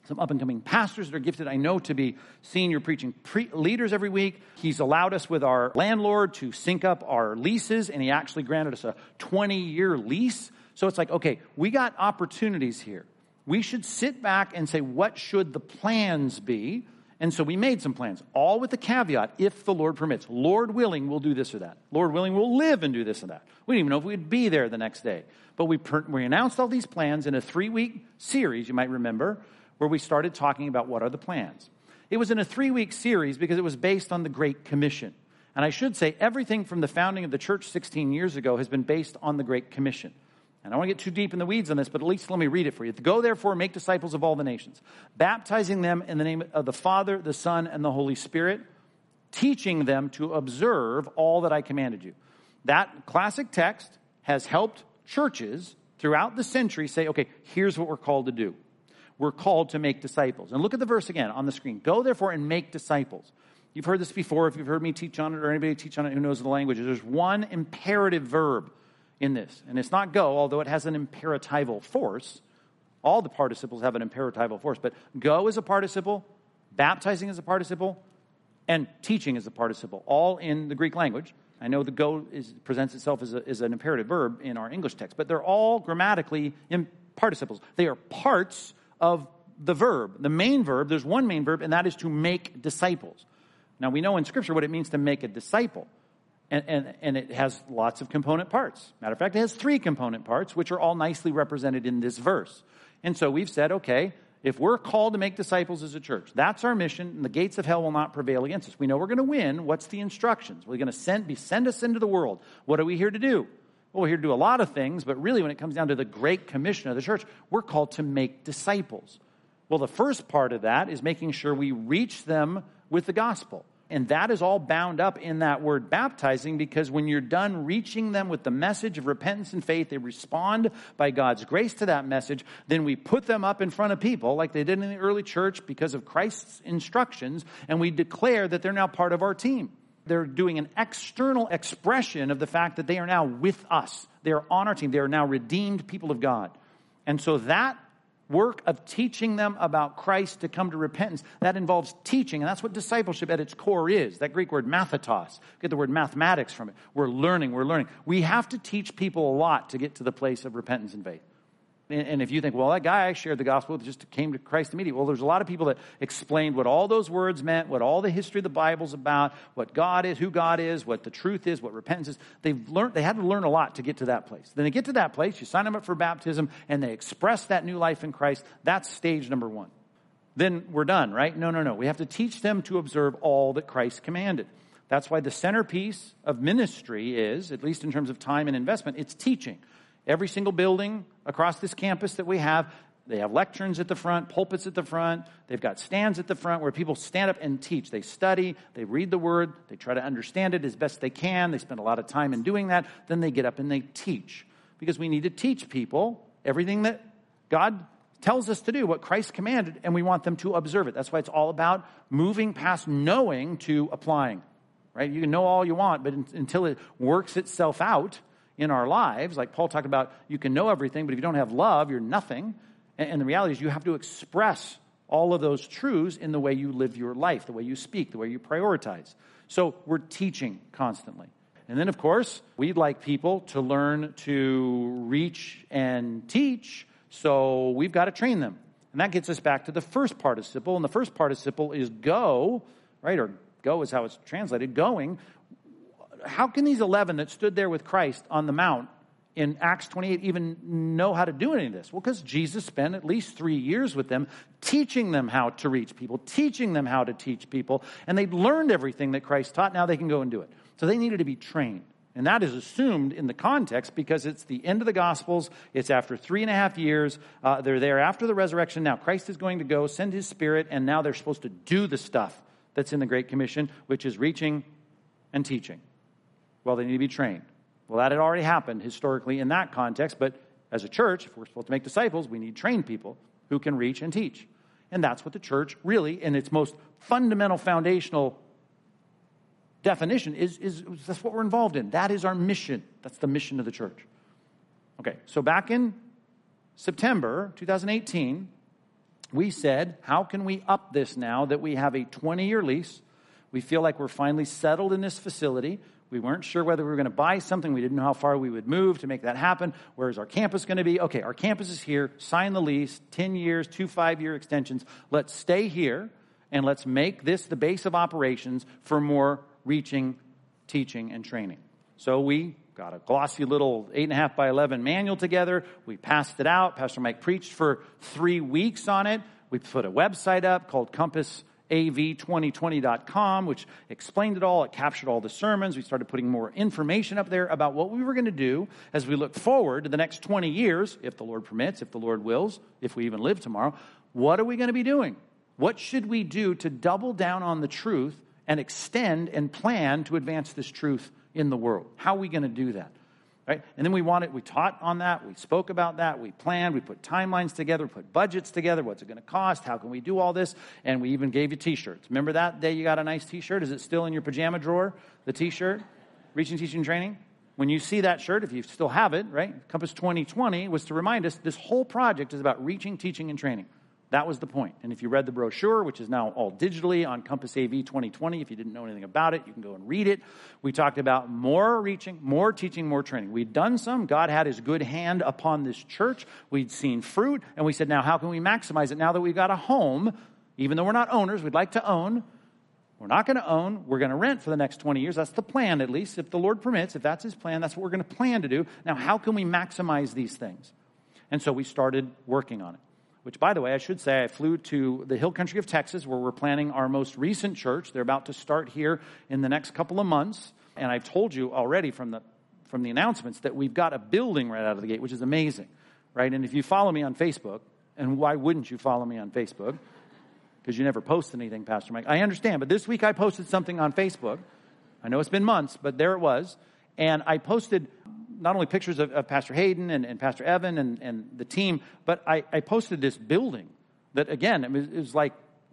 some up-and-coming pastors that are gifted, I know, to be senior preaching pre- leaders every week. He's allowed us with our landlord to sync up our leases, and he actually granted us a twenty-year lease. So it's like, okay, we got opportunities here. We should sit back and say, what should the plans be? And so we made some plans, all with the caveat, if the Lord permits. Lord willing, we'll do this or that. Lord willing, we'll live and do this and that. We didn't even know if we'd be there the next day. But we, per- we announced all these plans in a three-week series, you might remember, where we started talking about what are the plans. It was in a three-week series because it was based on the Great Commission. And I should say everything from the founding of the church sixteen years ago has been based on the Great Commission. And I don't want to get too deep in the weeds on this, but at least let me read it for you. Go, therefore, make disciples of all the nations, baptizing them in the name of the Father, the Son, and the Holy Spirit, teaching them to observe all that I commanded you. That classic text has helped churches throughout the century say, okay, here's what we're called to do. We're called to make disciples. And look at the verse again on the screen. Go, therefore, and make disciples. You've heard this before. If you've heard me teach on it or anybody teach on it who knows the language, there's one imperative verb in this. And it's not go, although it has an imperatival force. All the participles have an imperatival force. But go is a participle, baptizing is a participle, and teaching is a participle, all in the Greek language. I know the go is, presents itself as, a, as an imperative verb in our English text, but they're all grammatically in participles. They are parts of the verb. The main verb, there's one main verb, and that is to make disciples. Now, we know in Scripture what it means to make a disciple, and, and, and it has lots of component parts. Matter of fact, it has three component parts, which are all nicely represented in this verse. And so we've said, okay, if we're called to make disciples as a church, that's our mission, and the gates of hell will not prevail against us. We know we're going to win. What's the instructions? We're going to send, be, send us into the world. What are we here to do? Well, we're here to do a lot of things, but really when it comes down to the Great Commission of the church, we're called to make disciples. Well, the first part of that is making sure we reach them with the gospel. And that is all bound up in that word baptizing, because when you're done reaching them with the message of repentance and faith, they respond by God's grace to that message. Then we put them up in front of people like they did in the early church because of Christ's instructions, and we declare that they're now part of our team. They're doing an external expression of the fact that they are now with us. They are on our team. They are now redeemed people of God. And so that work of teaching them about Christ to come to repentance, that involves teaching. And that's what discipleship at its core is. That Greek word mathetos. Get the word mathematics from it. We're learning, we're learning. We have to teach people a lot to get to the place of repentance and faith. And if you think, well, that guy I shared the gospel with just came to Christ immediately. Well, there's a lot of people that explained what all those words meant, what all the history of the Bible's about, what God is, who God is, what the truth is, what repentance is. They've learned, they had to learn a lot to get to that place. Then they get to that place, you sign them up for baptism, and they express that new life in Christ. That's stage number one. Then we're done, right? No, no, no. We have to teach them to observe all that Christ commanded. That's why the centerpiece of ministry is, at least in terms of time and investment, it's teaching. Every single building across this campus that we have, they have lecterns at the front, pulpits at the front. They've got stands at the front where people stand up and teach. They study, they read the word, they try to understand it as best they can. They spend a lot of time in doing that. Then they get up and they teach. Because we need to teach people everything that God tells us to do, what Christ commanded, and we want them to observe it. That's why it's all about moving past knowing to applying. Right? You can know all you want, but until it works itself out in our lives, like Paul talked about, you can know everything, but if you don't have love, you're nothing. And, and the reality is you have to express all of those truths in the way you live your life, the way you speak, the way you prioritize. So we're teaching constantly. And then, of course, we'd like people to learn to reach and teach, so we've got to train them. And that gets us back to the first participle, and the first participle is go, right, or go is how it's translated, going. How can these eleven that stood there with Christ on the Mount in Acts twenty-eight even know how to do any of this? Well, because Jesus spent at least three years with them, teaching them how to reach people, teaching them how to teach people, and they'd learned everything that Christ taught. Now they can go and do it. So they needed to be trained. And that is assumed in the context because it's the end of the Gospels. It's after three and a half years. Uh, they're there after the resurrection. Now Christ is going to go, send his Spirit, and now they're supposed to do the stuff that's in the Great Commission, which is reaching and teaching. Well, they need to be trained. Well, that had already happened historically in that context, but as a church, if we're supposed to make disciples, we need trained people who can reach and teach. And that's what the church really, in its most fundamental, foundational definition, is, is that's what we're involved in. That is our mission. That's the mission of the church. Okay, so back in September twenty eighteen, we said, how can we up this now that we have a twenty-year lease? We feel like we're finally settled in this facility. We weren't sure whether we were going to buy something. We didn't know how far we would move to make that happen. Where is our campus going to be? Okay, our campus is here. Sign the lease, ten years, two five-year extensions. Let's stay here, and let's make this the base of operations for more reaching, teaching, and training. So we got a glossy little eight and a half by eleven manual together. We passed it out. Pastor Mike preached for three weeks on it. We put a website up called compass A V twenty twenty dot com, which explained it all. It captured all the sermons. We started putting more information up there about what we were going to do as we look forward to the next twenty years, if the Lord permits, if the Lord wills, if we even live tomorrow. What are we going to be doing? What should we do to double down on the truth and extend and plan to advance this truth in the world? How are we going to do that? Right? And then we wanted, we taught on that, we spoke about that, we planned, we put timelines together, put budgets together, what's it going to cost, how can we do all this, and we even gave you t-shirts. Remember that day you got a nice t-shirt? Is it still in your pajama drawer, the t-shirt? Reaching, Teaching, Training? When you see that shirt, if you still have it, right? Compass twenty twenty was to remind us this whole project is about reaching, teaching, and training. That was the point. And if you read the brochure, which is now all digitally on Compass A V twenty twenty, if you didn't know anything about it, you can go and read it. We talked about more reaching, more teaching, more training. We'd done some. God had his good hand upon this church. We'd seen fruit. And we said, now how can we maximize it now that we've got a home? Even though we're not owners, we'd like to own. We're not going to own. We're going to rent for the next twenty years. That's the plan, at least. If the Lord permits, if that's his plan, that's what we're going to plan to do. Now, how can we maximize these things? And so we started working on it. Which, by the way, I should say, I flew to the hill country of Texas, where we're planning our most recent church. They're about to start here in the next couple of months. And I've told you already from the from the announcements that we've got a building right out of the gate, which is amazing, right? And if you follow me on Facebook, and why wouldn't you follow me on Facebook? Because you never post anything, Pastor Mike. I understand, but this week I posted something on Facebook. I know it's been months, but there it was. And I posted not only pictures of, of Pastor Hayden and, and Pastor Evan and, and the team, but I, I posted this building that, again, it was, it was like,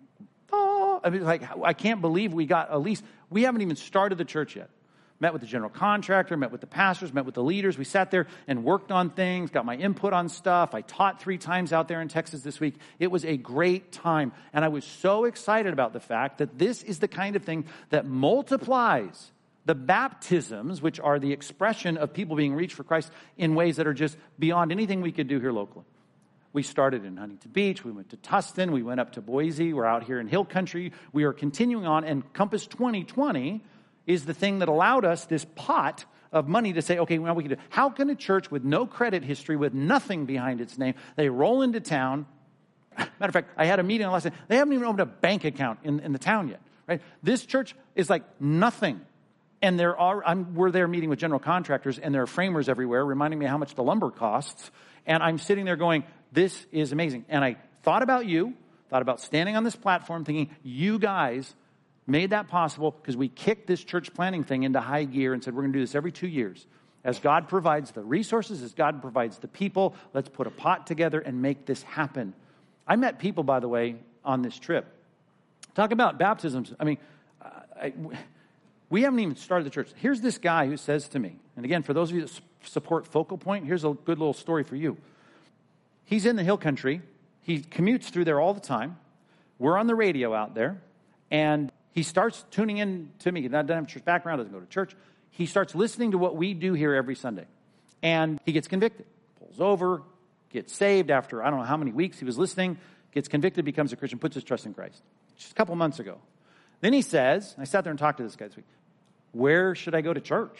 oh, I mean, like, I can't believe we got a lease. We haven't even started the church yet. Met with the general contractor, met with the pastors, met with the leaders. We sat there and worked on things, got my input on stuff. I taught three times out there in Texas this week. It was a great time. And I was so excited about the fact that this is the kind of thing that multiplies the baptisms, which are the expression of people being reached for Christ in ways that are just beyond anything we could do here locally. We started in Huntington Beach. We went to Tustin. We went up to Boise. We're out here in Hill Country. We are continuing on. And Compass twenty twenty is the thing that allowed us this pot of money to say, okay, well, we can do. How can a church with no credit history, with nothing behind its name, they roll into town? Matter of fact, I had a meeting last night. They haven't even opened a bank account in, in the town yet. Right? This church is like nothing. And there are, I'm, we're there meeting with general contractors, and there are framers everywhere reminding me how much the lumber costs. And I'm sitting there going, this is amazing. And I thought about you, thought about standing on this platform thinking, you guys made that possible because we kicked this church planning thing into high gear and said, we're going to do this every two years. As God provides the resources, as God provides the people, let's put a pot together and make this happen. I met people, by the way, on this trip. Talk about baptisms. I mean, I... We haven't even started the church. Here's this guy who says to me, and again, for those of you that support Focal Point, here's a good little story for you. He's in the hill country. He commutes through there all the time. We're on the radio out there, and he starts tuning in to me. He doesn't have a church background, doesn't go to church. He starts listening to what we do here every Sunday, and he gets convicted. Pulls over, gets saved after I don't know how many weeks he was listening, gets convicted, becomes a Christian, puts his trust in Christ. Just a couple months ago. Then he says, I sat there and talked to this guy this week, where should I go to church?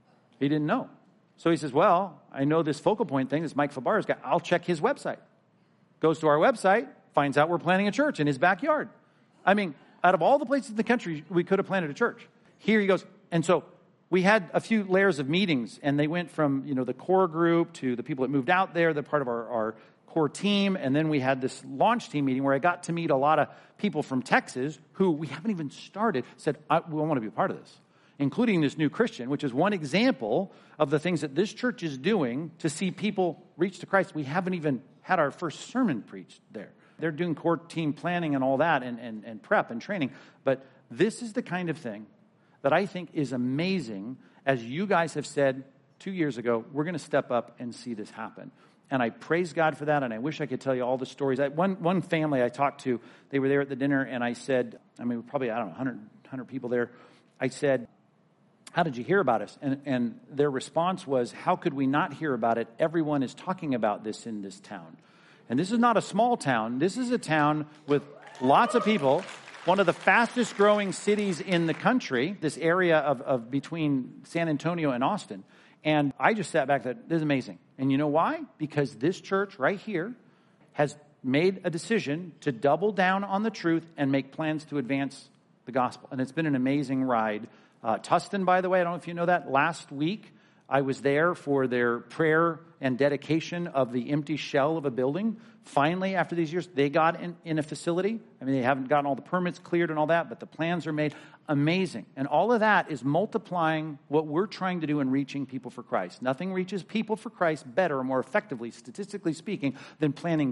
He didn't know. So he says, well, I know this Focal Point thing, this Mike Fabar's guy. I'll check his website. Goes to our website, finds out we're planning a church in his backyard. I mean, out of all the places in the country we could have planted a church, here he goes. And so we had a few layers of meetings, and they went from, you know, the core group to the people that moved out there, they're part of our, our core team, and then we had this launch team meeting where I got to meet a lot of people from Texas who we haven't even started, said, I, we want to be a part of this, including this new Christian, which is one example of the things that this church is doing to see people reach to Christ. We haven't even had our first sermon preached there. They're doing core team planning and all that and, and, and prep and training. But this is the kind of thing that I think is amazing, as you guys have said two years ago, we're going to step up and see this happen. And I praise God for that, and I wish I could tell you all the stories. I, one one family I talked to, they were there at the dinner, and I said, I mean, probably, I don't know, one hundred, one hundred people there. I said, how did you hear about us? And, and their response was, how could we not hear about it? Everyone is talking about this in this town. And this is not a small town. This is a town with lots of people, one of the fastest growing cities in the country, this area of, of between San Antonio and Austin. And I just sat back and thought, this is amazing. And you know why? Because this church right here has made a decision to double down on the truth and make plans to advance the gospel. And it's been an amazing ride. Uh, Tustin, by the way, I don't know if you know that, last week I was there for their prayer and dedication of the empty shell of a building. Finally, after these years, they got in, in a facility. I mean, they haven't gotten all the permits cleared and all that, but the plans are made. Amazing. And all of that is multiplying what we're trying to do in reaching people for Christ. Nothing reaches people for Christ better or more effectively, statistically speaking, than planning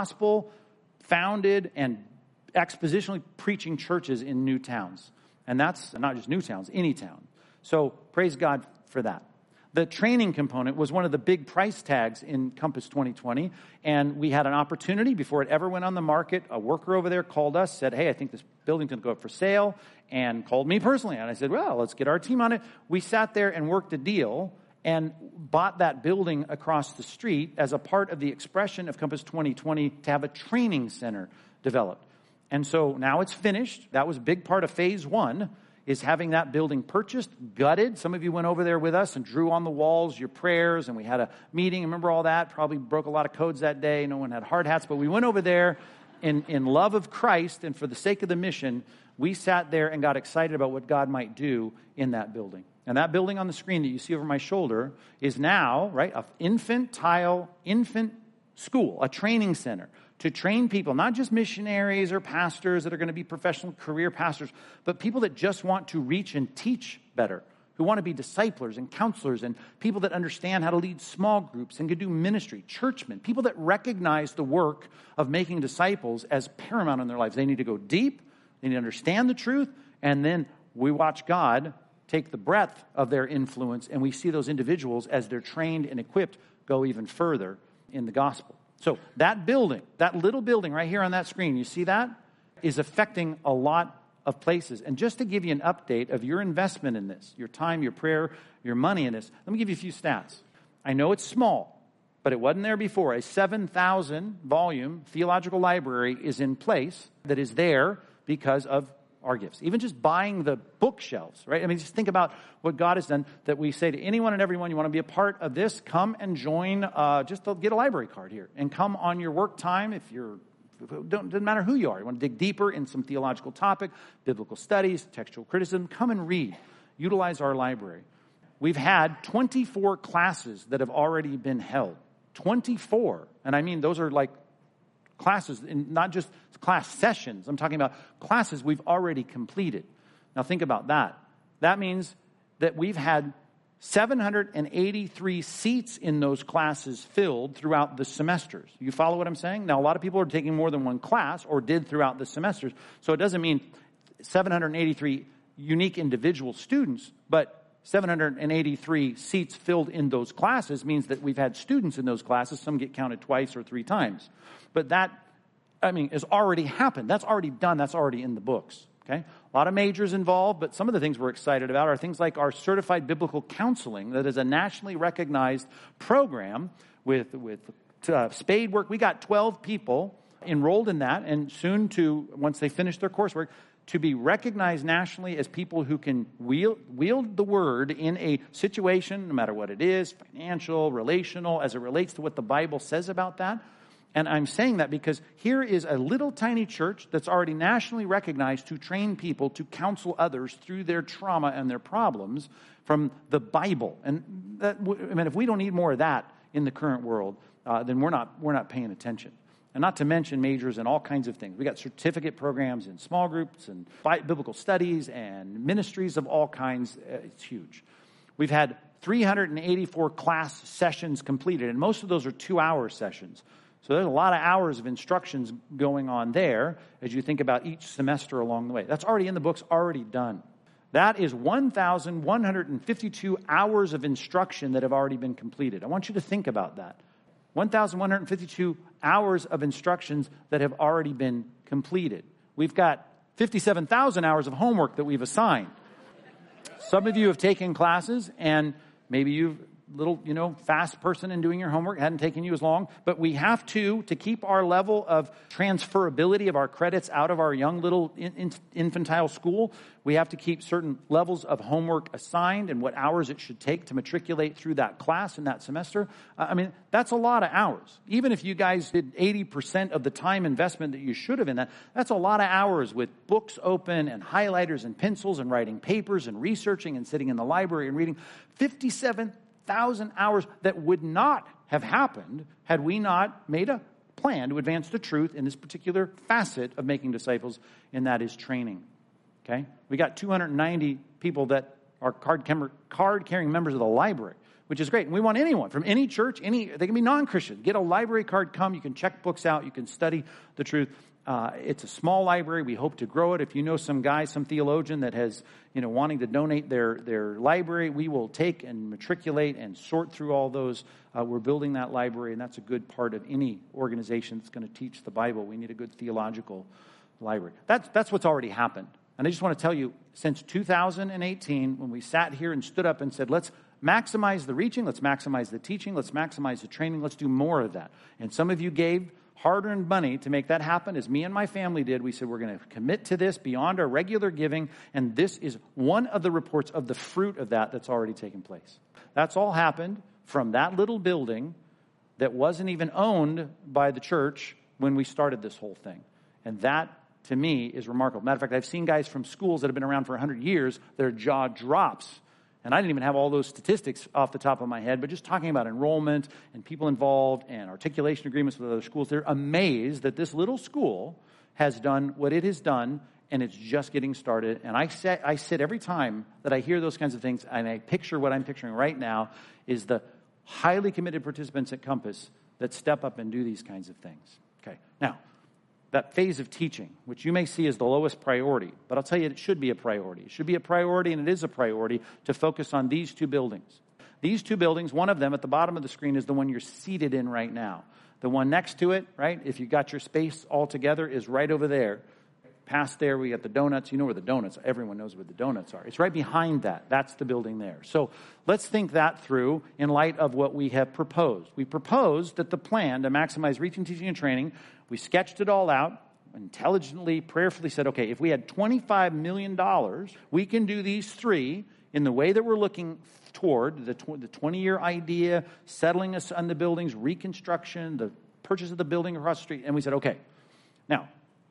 gospel-founded and expositionally preaching churches in new towns. And that's not just new towns, any town. So praise God for that. The training component was one of the big price tags in Compass twenty twenty, and we had an opportunity before it ever went on the market. A worker over there called us, said, hey, I think this building's going to go up for sale, and called me personally. And I said, well, let's get our team on it. We sat there and worked a deal and bought that building across the street as a part of the expression of Compass twenty twenty to have a training center developed. And so now it's finished. That was a big part of phase one, is having that building purchased, gutted. Some of you went over there with us and drew on the walls your prayers, and we had a meeting. Remember all that? Probably broke a lot of codes that day. No one had hard hats, but we went over there in, in love of Christ and for the sake of the mission. We sat there and got excited about what God might do in that building. And that building on the screen that you see over my shoulder is now, right, an infantile, infant school, a training center to train people, not just missionaries or pastors that are going to be professional career pastors, but people that just want to reach and teach better, who want to be disciplers and counselors and people that understand how to lead small groups and can do ministry, churchmen, people that recognize the work of making disciples as paramount in their lives. They need to go deep, they need to understand the truth, and then we watch God take the breadth of their influence, and we see those individuals as they're trained and equipped go even further in the gospel. So that building, that little building right here on that screen, you see that, is affecting a lot of places. And just to give you an update of your investment in this, your time, your prayer, your money in this, let me give you a few stats. I know it's small, but it wasn't there before. A seven thousand volume theological library is in place that is there because of our gifts. Even just buying the bookshelves, right? I mean, just think about what God has done, that we say to anyone and everyone, you want to be a part of this, come and join, uh, just to get a library card here. And come on your work time if you're, if it don't, doesn't matter who you are. You want to dig deeper in some theological topic, biblical studies, textual criticism, come and read. Utilize our library. We've had twenty-four classes that have already been held. twenty-four. And I mean, those are like classes, and not just class sessions. I'm talking about classes we've already completed. Now think about that. That means that we've had seven hundred eighty-three seats in those classes filled throughout the semesters. You follow what I'm saying? Now, a lot of people are taking more than one class or did throughout the semesters. So it doesn't mean seven hundred eighty-three unique individual students, but seven hundred eighty-three seats filled in those classes means that we've had students in those classes. Some get counted twice or three times. But that, I mean, has already happened. That's already done. That's already in the books. Okay? A lot of majors involved, but some of the things we're excited about are things like our certified biblical counseling that is a nationally recognized program with, with uh, spade work. We got twelve people enrolled in that, and soon to, once they finish their coursework, to be recognized nationally as people who can wield, wield the word in a situation, no matter what it is, financial, relational, as it relates to what the Bible says about that. And I'm saying that because here is a little tiny church that's already nationally recognized to train people to counsel others through their trauma and their problems from the Bible. And that, I mean, if we don't need more of that in the current world, uh, then we're not we're not paying attention. And not to mention majors and all kinds of things. We got certificate programs in small groups and biblical studies and ministries of all kinds. It's huge. We've had three hundred eighty-four class sessions completed, and most of those are two-hour sessions. So there's a lot of hours of instructions going on there as you think about each semester along the way. That's already in the books, already done. That is one thousand one hundred fifty-two hours of instruction that have already been completed. I want you to think about that. one thousand one hundred fifty-two hours of instructions that have already been completed. We've got fifty-seven thousand hours of homework that we've assigned. Some of you have taken classes, and maybe you've little, you know, fast person in doing your homework. It hadn't taken you as long. But we have to, to keep our level of transferability of our credits out of our young little in, in, infantile school, we have to keep certain levels of homework assigned and what hours it should take to matriculate through that class in that semester. Uh, I mean, that's a lot of hours. Even if you guys did eighty percent of the time investment that you should have in that, that's a lot of hours with books open and highlighters and pencils and writing papers and researching and sitting in the library and reading. fifty-seven thousand hours that would not have happened had we not made a plan to advance the truth in this particular facet of making disciples, and that is training. Okay? We got two hundred ninety people that are card-carrying members of the library, which is great. And we want anyone from any church, any they can be non-Christian. Get a library card, come. You can check books out. You can study the truth. Uh, it's a small library. We hope to grow it. If you know some guy, some theologian that has, you know, wanting to donate their, their library, we will take and matriculate and sort through all those. Uh, we're building that library, and that's a good part of any organization that's going to teach the Bible. We need a good theological library. That's, that's what's already happened. And I just want to tell you, since two thousand eighteen, when we sat here and stood up and said, let's maximize the reaching, let's maximize the teaching, let's maximize the training, let's do more of that. And some of you gave hard-earned money to make that happen, as me and my family did. We said, we're going to commit to this beyond our regular giving, and this is one of the reports of the fruit of that that's already taken place. That's all happened from that little building that wasn't even owned by the church when we started this whole thing. And that, to me, is remarkable. Matter of fact, I've seen guys from schools that have been around for one hundred years, their jaw drops. And I didn't even have all those statistics off the top of my head, but just talking about enrollment and people involved and articulation agreements with other schools, they're amazed that this little school has done what it has done, and it's just getting started. And I sit, I sit every time that I hear those kinds of things, and I picture what I'm picturing right now is the highly committed participants at Compass that step up and do these kinds of things. Okay, now, that phase of teaching, which you may see as the lowest priority, but I'll tell you it should be a priority. It should be a priority, and it is a priority, to focus on these two buildings. These two buildings, one of them at the bottom of the screen is the one you're seated in right now. The one next to it, right, if you got your space all together, is right over there. Past there, we got the donuts. You know where the donuts are. Everyone knows where the donuts are. It's right behind that. That's the building there. So let's think that through in light of what we have proposed. We proposed that the plan to maximize reaching, teaching, and training, we sketched it all out, intelligently, prayerfully said, okay, if we had twenty-five million dollars, we can do these three in the way that we're looking toward, the twenty-year idea, settling us on the buildings, reconstruction, the purchase of the building across the street. And we said, okay, now,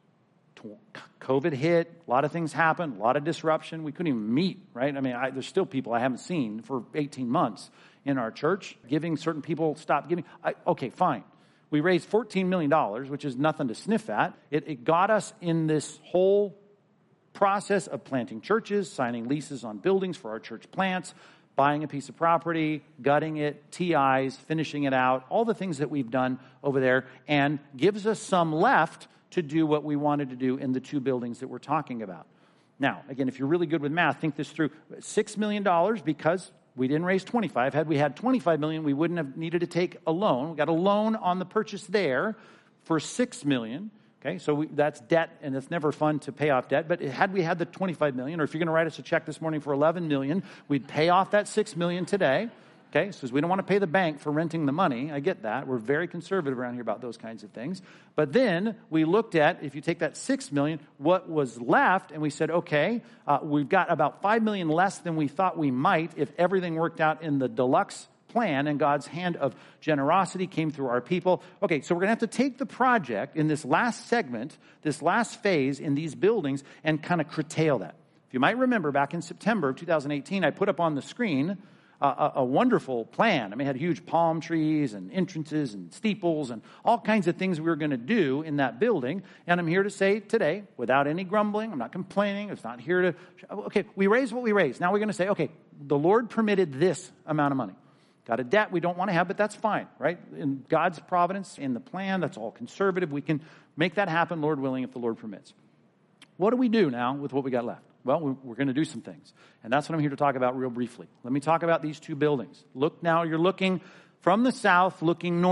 COVID hit, a lot of things happened, a lot of disruption. We couldn't even meet, right? I mean, I, there's still people I haven't seen for eighteen months in our church. Giving, certain people stopped giving. I, okay, fine. We raised fourteen million dollars, which is nothing to sniff at. It, it got us in this whole process of planting churches, signing leases on buildings for our church plants, buying a piece of property, gutting it, T Is, finishing it out, all the things that we've done over there, and gives us some left to do what we wanted to do in the two buildings that we're talking about. Now, again, if you're really good with math, think this through. six million dollars, because we didn't raise twenty-five. Had we had twenty-five million dollars, we wouldn't have needed to take a loan. We got a loan on the purchase there for six million dollars. Okay, so we, that's debt, and it's never fun to pay off debt. But had we had the twenty-five million dollars, or if you're going to write us a check this morning for eleven million dollars, we'd pay off that six million dollars today. Okay, so we don't want to pay the bank for renting the money. I get that. We're very conservative around here about those kinds of things. But then we looked at, if you take that six million dollars, what was left, and we said, okay, uh, we've got about five million dollars less than we thought we might if everything worked out in the deluxe plan and God's hand of generosity came through our people. Okay, so we're going to have to take the project in this last segment, this last phase in these buildings, and kind of curtail that. If you might remember, back in September of two thousand eighteen, I put up on the screen A, a wonderful plan. I mean, it had huge palm trees and entrances and steeples and all kinds of things we were going to do in that building. And I'm here to say today, without any grumbling, I'm not complaining. It's not here to, okay, we raised what we raised. Now we're going to say, okay, the Lord permitted this amount of money. Got a debt we don't want to have, but that's fine, right? In God's providence, in the plan, that's all conservative. We can make that happen, Lord willing, if the Lord permits. What do we do now with what we got left? Well, we're going to do some things. And that's what I'm here to talk about real briefly. Let me talk about these two buildings. Look now, you're looking from the south, looking north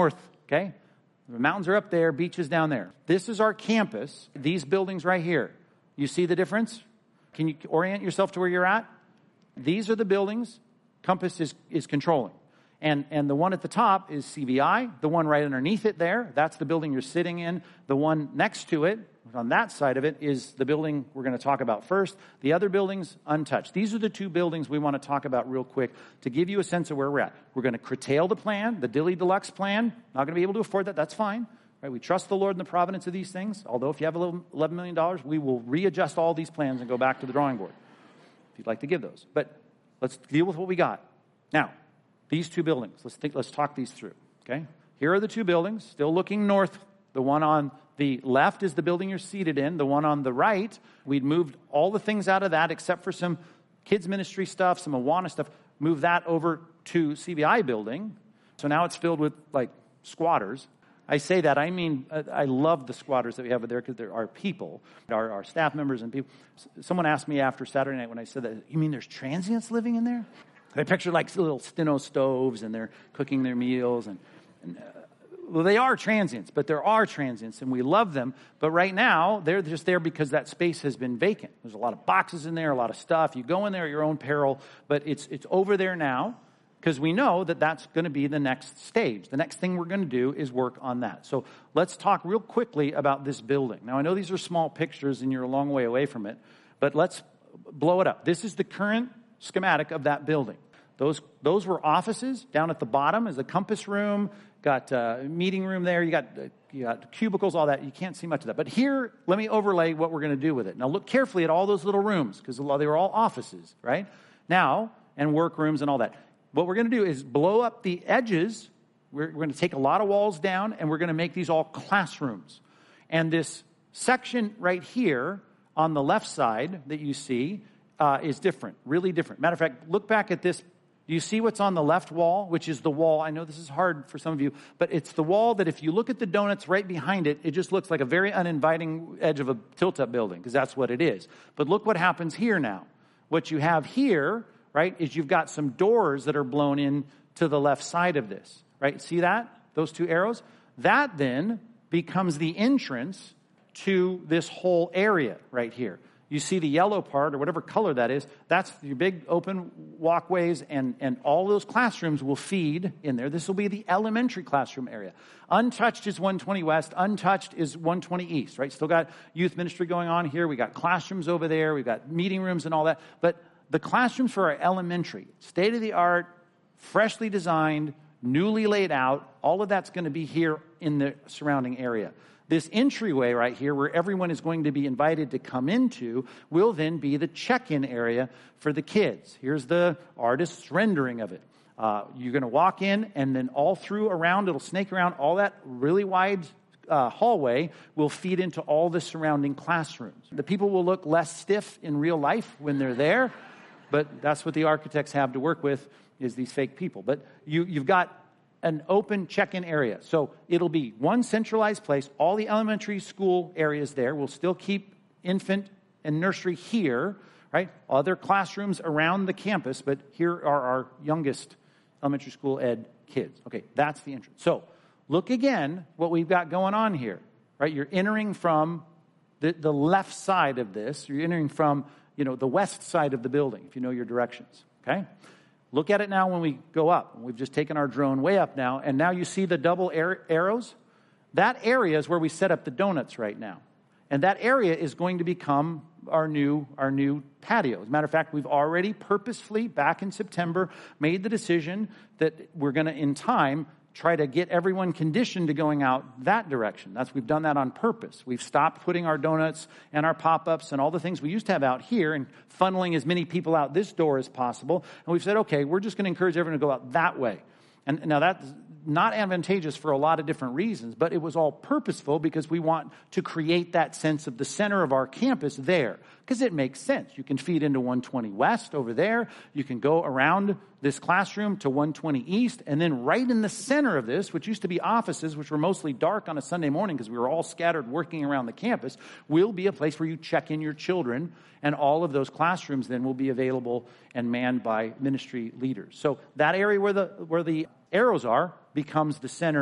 okay? The mountains are up there, beaches down there. This is our campus, these buildings right here. You see the difference? Can you orient yourself to where you're at? These are the buildings Compass is, is controlling. And, and the one at the top is C B I. The one right underneath it there, that's the building you're sitting in. The one next to it, on that side of it, is the building we're going to talk about first. The other buildings, untouched. These are the two buildings we want to talk about real quick to give you a sense of where we're at. We're going to curtail the plan, the Dilly Deluxe plan. Not going to be able to afford that. That's fine. Right? We trust the Lord in the providence of these things. Although if you have eleven million dollars, we will readjust all these plans and go back to the drawing board if you'd like to give those. But let's deal with what we got. Now, these two buildings, let's think, let's talk these through, okay? Here are the two buildings, still looking north. The one on the left is the building you're seated in. The one on the right, we'd moved all the things out of that except for some kids ministry stuff, some Awana stuff, moved that over to C B I building. So now it's filled with, like, squatters. I say that, I mean, I love the squatters that we have there because they're our people, our, our staff members and people. Someone asked me after Saturday night when I said that, you mean there's transients living in there? They picture like little steno stoves and they're cooking their meals. And, and uh, well, they are transients, but there are transients and we love them. But right now, they're just there because that space has been vacant. There's a lot of boxes in there, a lot of stuff. You go in there at your own peril, but it's it's over there now because we know that that's going to be the next stage. The next thing we're going to do is work on that. So let's talk real quickly about this building. Now, I know these are small pictures and you're a long way away from it, but let's blow it up. This is the current schematic of that building. Those those were offices. Down at the bottom is the Compass room. Got a meeting room there. You got you got cubicles, all that. You can't see much of that. But here, let me overlay what we're going to do with it. Now look carefully at all those little rooms because they were all offices, right? Now, and work rooms and all that. What we're going to do is blow up the edges. We're, we're going to take a lot of walls down and we're going to make these all classrooms. And this section right here on the left side that you see uh, is different, really different. Matter of fact, look back at this. Do you see what's on the left wall, which is the wall? I know this is hard for some of you, but it's the wall that if you look at the donuts right behind it, it just looks like a very uninviting edge of a tilt-up building, because that's what it is. But look what happens here now. What you have here, right, is you've got some doors that are blown in to the left side of this, right? See that? Those two arrows? That then becomes the entrance to this whole area right here. You see the yellow part, or whatever color that is, that's your big open walkways, and, and all those classrooms will feed in there. This will be the elementary classroom area. Untouched is one twenty West. Untouched is one twenty East, right? Still got youth ministry going on here. We got classrooms over there. We've got meeting rooms and all that. But the classrooms for our elementary, state-of-the-art, freshly designed, newly laid out, all of that's going to be here in the surrounding area. This entryway right here, where everyone is going to be invited to come into, will then be the check-in area for the kids. Here's the artist's rendering of it. Uh, you're going to walk in, and then all through around, it'll snake around. All that really wide uh, hallway will feed into all the surrounding classrooms. The people will look less stiff in real life when they're there, but that's what the architects have to work with, is these fake people. But you, you've got an open check-in area. So it'll be one centralized place. All the elementary school areas there. We'll still keep infant and nursery here, right? Other classrooms around the campus, but here are our youngest elementary school ed kids. Okay, that's the entrance. So look again what we've got going on here, right? You're entering from the, the left side of this. You're entering from, you know, the west side of the building, if you know your directions, okay? Look at it now when we go up. We've just taken our drone way up now, and now you see the double ar- arrows? That area is where we set up the donuts right now. And that area is going to become our new our new patio. As a matter of fact, we've already purposefully, back in September, made the decision that we're going to, in time, try to get everyone conditioned to going out that direction. That's we've done that on purpose. We've stopped putting our donuts and our pop-ups and all the things we used to have out here and funneling as many people out this door as possible. And we've said, okay, we're just going to encourage everyone to go out that way. And now that's not advantageous for a lot of different reasons, but it was all purposeful because we want to create that sense of the center of our campus there, because it makes sense. You can feed into one twenty West over there. You can go around this classroom to one twenty East, and then right in the center of this, which used to be offices, which were mostly dark on a Sunday morning because we were all scattered working around the campus, will be a place where you check in your children, and all of those classrooms then will be available and manned by ministry leaders. So that area where the where the arrows are becomes the center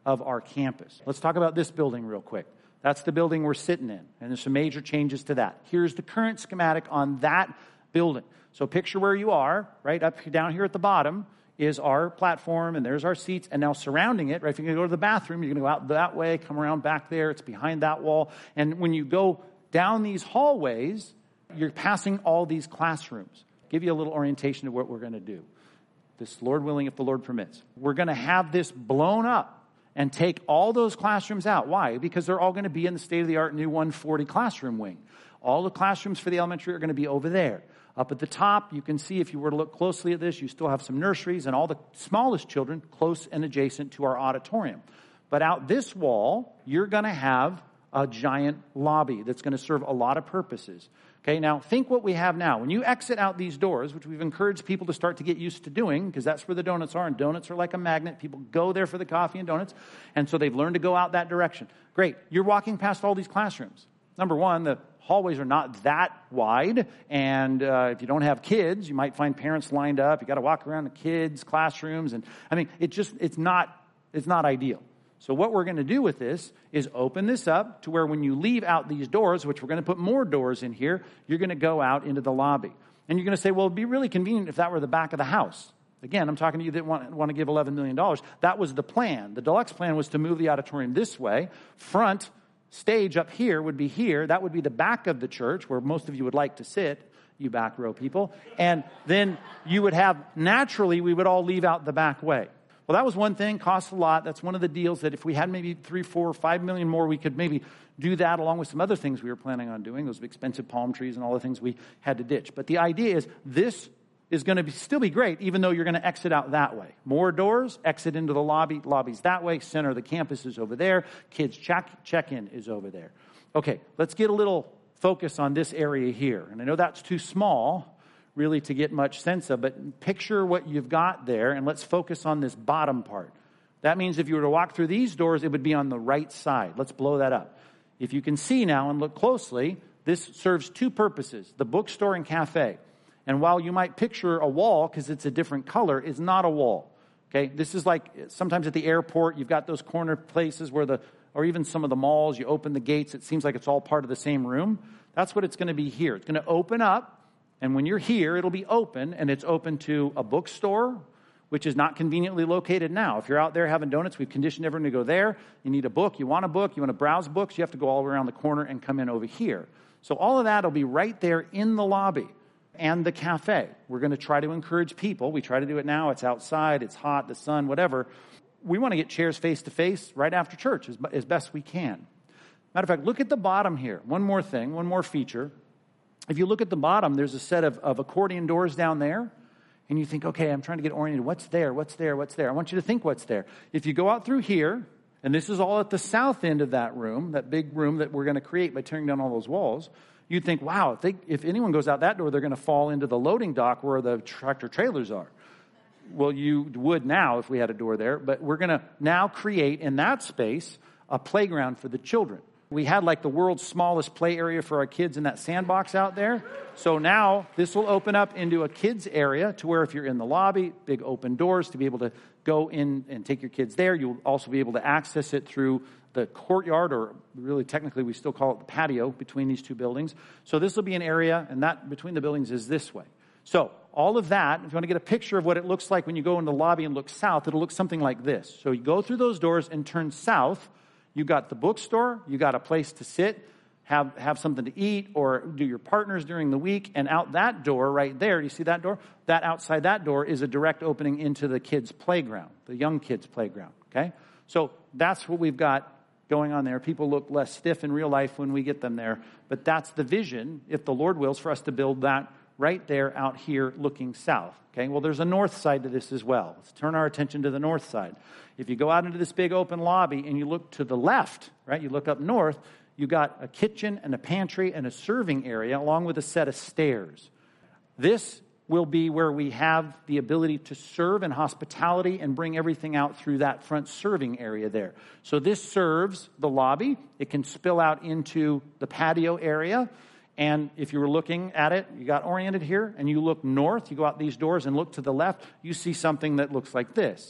of our campus. Let's talk about this building real quick. That's the building we're sitting in, and there's some major changes to that. Here's the current schematic on that building. So picture where you are, right up down here at the bottom is our platform, and there's our seats, and now surrounding it, right, if you're going to go to the bathroom, you're going to go out that way, come around back there, it's behind that wall, and when you go down these hallways, you're passing all these classrooms. Give you a little orientation of what we're going to do. This, Lord willing, if the Lord permits. We're going to have this blown up and take all those classrooms out. Why? Because they're all going to be in the state-of-the-art new one forty classroom wing. All the classrooms for the elementary are going to be over there. Up at the top, you can see if you were to look closely at this, you still have some nurseries and all the smallest children close and adjacent to our auditorium. But out this wall, you're going to have a giant lobby that's going to serve a lot of purposes. Okay, now think what we have now. When you exit out these doors, which we've encouraged people to start to get used to doing, because that's where the donuts are, and donuts are like a magnet. People go there for the coffee and donuts, and so they've learned to go out that direction. Great. You're walking past all these classrooms. Number one, the hallways are not that wide, and uh, if you don't have kids, you might find parents lined up. You got to walk around the kids' classrooms, and I mean, it just it's not it's not ideal. So what we're going to do with this is open this up to where when you leave out these doors, which we're going to put more doors in here, you're going to go out into the lobby. And you're going to say, well, it'd be really convenient if that were the back of the house. Again, I'm talking to you that want, want to give eleven million dollars. That was the plan. The deluxe plan was to move the auditorium this way. Front stage up here would be here. That would be the back of the church where most of you would like to sit, you back row people. And then you would have, naturally, we would all leave out the back way. Well, that was one thing, cost a lot. That's one of the deals that if we had maybe three, four, five million more, we could maybe do that along with some other things we were planning on doing, those expensive palm trees and all the things we had to ditch. But the idea is this is going to be, still be great, even though you're going to exit out that way. More doors, exit into the lobby, lobby's that way, center of the campus is over there, kids check, check-in is over there. Okay, let's get a little focus on this area here. And I know that's too small, really, to get much sense of, but picture what you've got there, and let's focus on this bottom part. That means if you were to walk through these doors, it would be on the right side. Let's blow that up. If you can see now and look closely, this serves two purposes, the bookstore and cafe. And while you might picture a wall, because it's a different color, it's not a wall. Okay, this is like sometimes at the airport, you've got those corner places where the, or even some of the malls, you open the gates, it seems like it's all part of the same room. That's what it's going to be here. It's going to open up. And when you're here, it'll be open, and it's open to a bookstore, which is not conveniently located now. If you're out there having donuts, we've conditioned everyone to go there. You need a book, you want a book, you want to browse books, you have to go all the way around the corner and come in over here. So all of that will be right there in the lobby and the cafe. We're going to try to encourage people. We try to do it now. It's outside, it's hot, the sun, whatever. We want to get chairs face-to-face right after church as, as best we can. Matter of fact, look at the bottom here. One more thing, one more feature. If you look at the bottom, there's a set of, of accordion doors down there, and you think, okay, I'm trying to get oriented. What's there? What's there? What's there? I want you to think what's there. If you go out through here, and this is all at the south end of that room, that big room that we're going to create by tearing down all those walls, you'd think, wow, if, they, if anyone goes out that door, they're going to fall into the loading dock where the tractor trailers are. Well, you would now if we had a door there, but we're going to now create in that space a playground for the children. We had like the world's smallest play area for our kids in that sandbox out there. So now this will open up into a kids area to where if you're in the lobby, big open doors to be able to go in and take your kids there. You'll also be able to access it through the courtyard, or really technically we still call it the patio between these two buildings. So this will be an area, and that between the buildings is this way. So all of that, if you want to get a picture of what it looks like when you go in the lobby and look south, it'll look something like this. So you go through those doors and turn south. You got the bookstore, you got a place to sit, have, have something to eat, or do your partners during the week, and out that door right there, do you see that door? That outside that door is a direct opening into the kids' playground, the young kids' playground, okay? So that's what we've got going on there. People look less stiff in real life when we get them there, but that's the vision, if the Lord wills, for us to build that right there out here looking south. Okay, well, there's a north side to this as well. Let's turn our attention to the north side. If you go out into this big open lobby and you look to the left, right, you look up north, you got a kitchen and a pantry and a serving area along with a set of stairs. This will be where we have the ability to serve in hospitality and bring everything out through that front serving area there. So this serves the lobby. It can spill out into the patio area. And if you were looking at it, you got oriented here, and you look north, you go out these doors and look to the left, you see something that looks like this.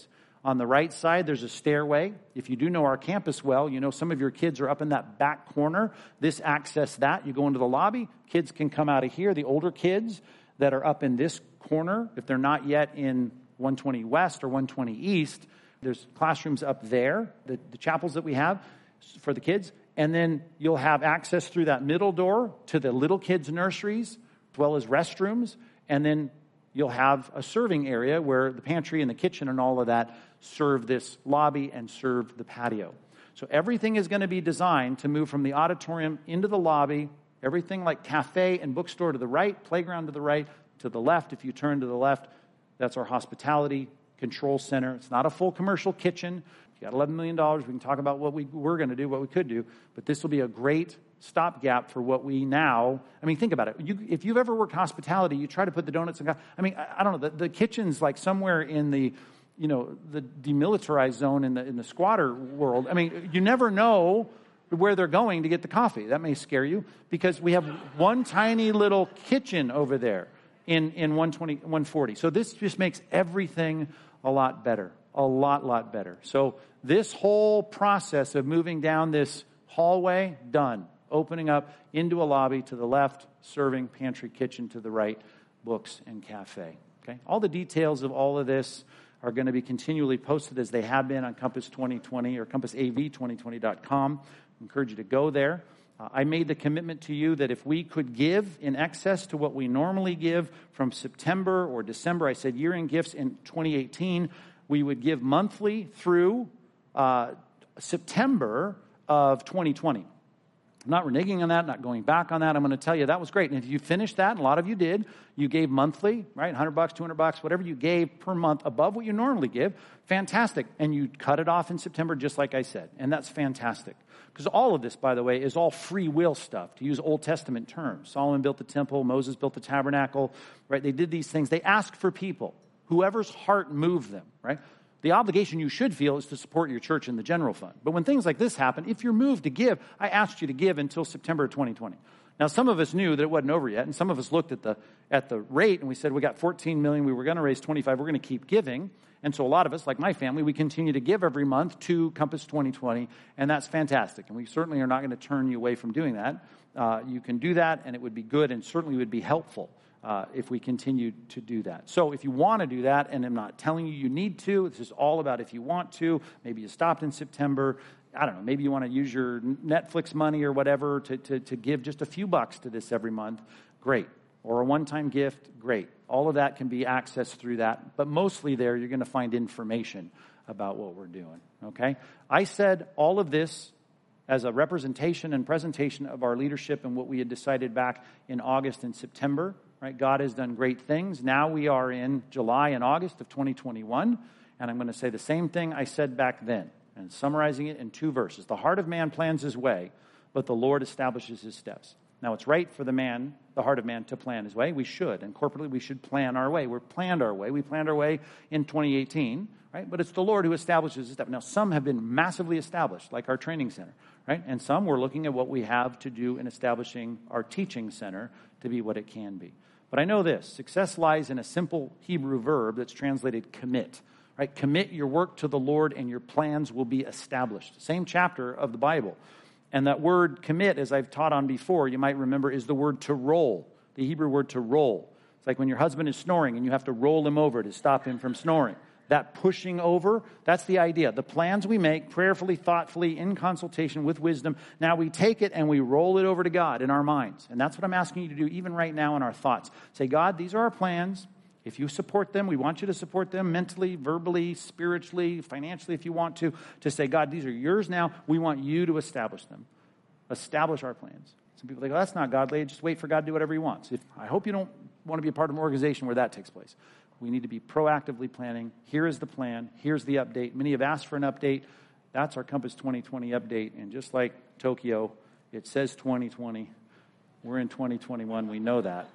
On the right side, there's a stairway. If you do know our campus well, you know some of your kids are up in that back corner. This access that. You go into the lobby. Kids can come out of here. The older kids that are up in this corner, if they're not yet in one twenty West or one twenty East, there's classrooms up there, the, the chapels that we have for the kids. And then you'll have access through that middle door to the little kids' nurseries, as well as restrooms. And then you'll have a serving area where the pantry and the kitchen and all of that serve this lobby and serve the patio. So everything is going to be designed to move from the auditorium into the lobby, everything like cafe and bookstore to the right, playground to the right, to the left. If you turn to the left, that's our hospitality control center. It's not a full commercial kitchen. You got eleven million dollars. We can talk about what we were going to do, what we could do, but this will be a great stopgap for what we now, I mean, think about it. You, if you've ever worked hospitality, you try to put the donuts in, I mean, I, I don't know, the, the kitchen's like somewhere in the, you know, the demilitarized zone in the in the squatter world. I mean, you never know where they're going to get the coffee. That may scare you because we have one tiny little kitchen over there in, in one twenty, one forty. So this just makes everything a lot better, a lot, lot better. So this whole process of moving down this hallway, done. Opening up into a lobby to the left, serving, pantry, kitchen to the right, books and cafe. Okay, all the details of all of this are going to be continually posted as they have been on Compass twenty twenty or compass a v twenty twenty dot com. I encourage you to go there. Uh, I made the commitment to you that if we could give in excess to what we normally give from September or December, I said year-end gifts in twenty eighteen, we would give monthly through uh, September of twenty twenty. I'm not reneging on that, not going back on that. I'm going to tell you that was great. And if you finished that, and a lot of you did, you gave monthly, right? one hundred bucks, two hundred bucks, whatever you gave per month above what you normally give. Fantastic. And you cut it off in September, just like I said. And that's fantastic. Because all of this, by the way, is all free will stuff, to use Old Testament terms. Solomon built the temple. Moses built the tabernacle, right? They did these things. They asked for people, whoever's heart moved them, right? The obligation you should feel is to support your church in the general fund. But when things like this happen, if you're moved to give, I asked you to give until September of twenty twenty. Now, some of us knew that it wasn't over yet, and some of us looked at the at the rate, and we said, we got fourteen million, we were going to raise twenty-five, we're going to keep giving. And so a lot of us, like my family, we continue to give every month to Compass twenty twenty, and that's fantastic. And we certainly are not going to turn you away from doing that. Uh, you can do that, and it would be good, and certainly would be helpful. Uh, if we continue to do that. So if you want to do that, and I'm not telling you you need to, this is all about if you want to. Maybe you stopped in September. I don't know, maybe you want to use your Netflix money or whatever to, to, to give just a few bucks to this every month. Great. Or a one-time gift. Great. All of that can be accessed through that. But mostly there, you're going to find information about what we're doing. Okay? I said all of this as a representation and presentation of our leadership and what we had decided back in August and September. Right? God has done great things. Now we are in July and August of twenty twenty-one, and I'm going to say the same thing I said back then, and summarizing it in two verses. The heart of man plans his way, but the Lord establishes his steps. Now, it's right for the man, the heart of man, to plan his way. We should, and corporately we should plan our way. We're planned our way. We planned our way in twenty eighteen, right? But it's the Lord who establishes his steps. Now, some have been massively established, like our training center, right? And some we're looking at what we have to do in establishing our teaching center to be what it can be. But I know this, success lies in a simple Hebrew verb that's translated commit, right? Commit your work to the Lord and your plans will be established. Same chapter of the Bible. And that word commit, as I've taught on before, you might remember, is the word to roll, the Hebrew word to roll. It's like when your husband is snoring and you have to roll him over to stop him from snoring. That pushing over, that's the idea. The plans we make prayerfully, thoughtfully, in consultation with wisdom. Now we take it and we roll it over to God in our minds. And that's what I'm asking you to do even right now in our thoughts. Say, God, these are our plans. If you support them, we want you to support them mentally, verbally, spiritually, financially, if you want to. To say, God, these are yours now. We want you to establish them. Establish our plans. Some people think, well, that's not godly. Just wait for God to do whatever he wants. If, I hope you don't want to be a part of an organization where that takes place. We need to be proactively planning. Here is the plan. Here's the update. Many have asked for an update. That's our Compass twenty twenty update. And just like Tokyo, it says twenty twenty. We're in twenty twenty-one. We know that.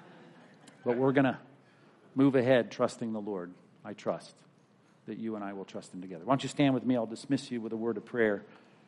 But we're going to move ahead trusting the Lord. I trust that you and I will trust him together. Why don't you stand with me? I'll dismiss you with a word of prayer.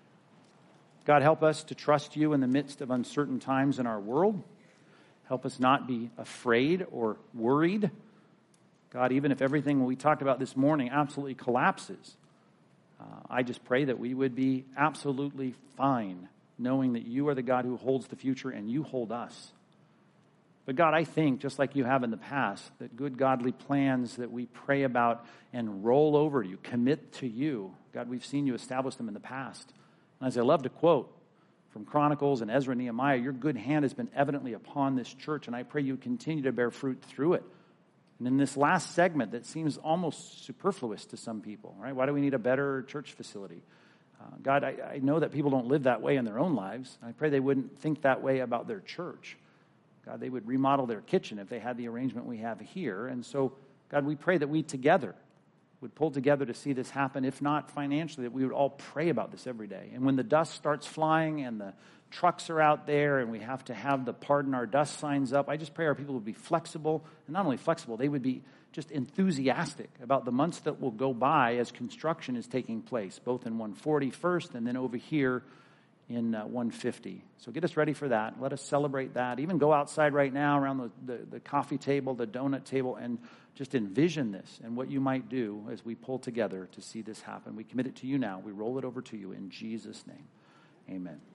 God, help us to trust you in the midst of uncertain times in our world. Help us not be afraid or worried God, even if everything we talked about this morning absolutely collapses, uh, I just pray that we would be absolutely fine, knowing that you are the God who holds the future and you hold us. But God, I think, just like you have in the past, that good godly plans that we pray about and roll over to you, commit to you, God, we've seen you establish them in the past. And as I love to quote from Chronicles and Ezra and Nehemiah, your good hand has been evidently upon this church, and I pray you continue to bear fruit through it. And in this last segment that seems almost superfluous to some people, right? Why do we need a better church facility? Uh, God, I, I know that people don't live that way in their own lives. I pray they wouldn't think that way about their church. God, they would remodel their kitchen if they had the arrangement we have here. And so, God, we pray that we together would pull together to see this happen. If not financially, that we would all pray about this every day. And when the dust starts flying and the trucks are out there and we have to have the pardon our dust signs up, I just pray our people would be flexible. And not only flexible, they would be just enthusiastic about the months that will go by as construction is taking place, both in one forty first and then over here in uh, one fifty. So get us ready for that. Let us celebrate that. Even go outside right now around the, the, the coffee table, the donut table, and just envision this and what you might do as we pull together to see this happen. We commit it to you now. We roll it over to you in Jesus' name. Amen.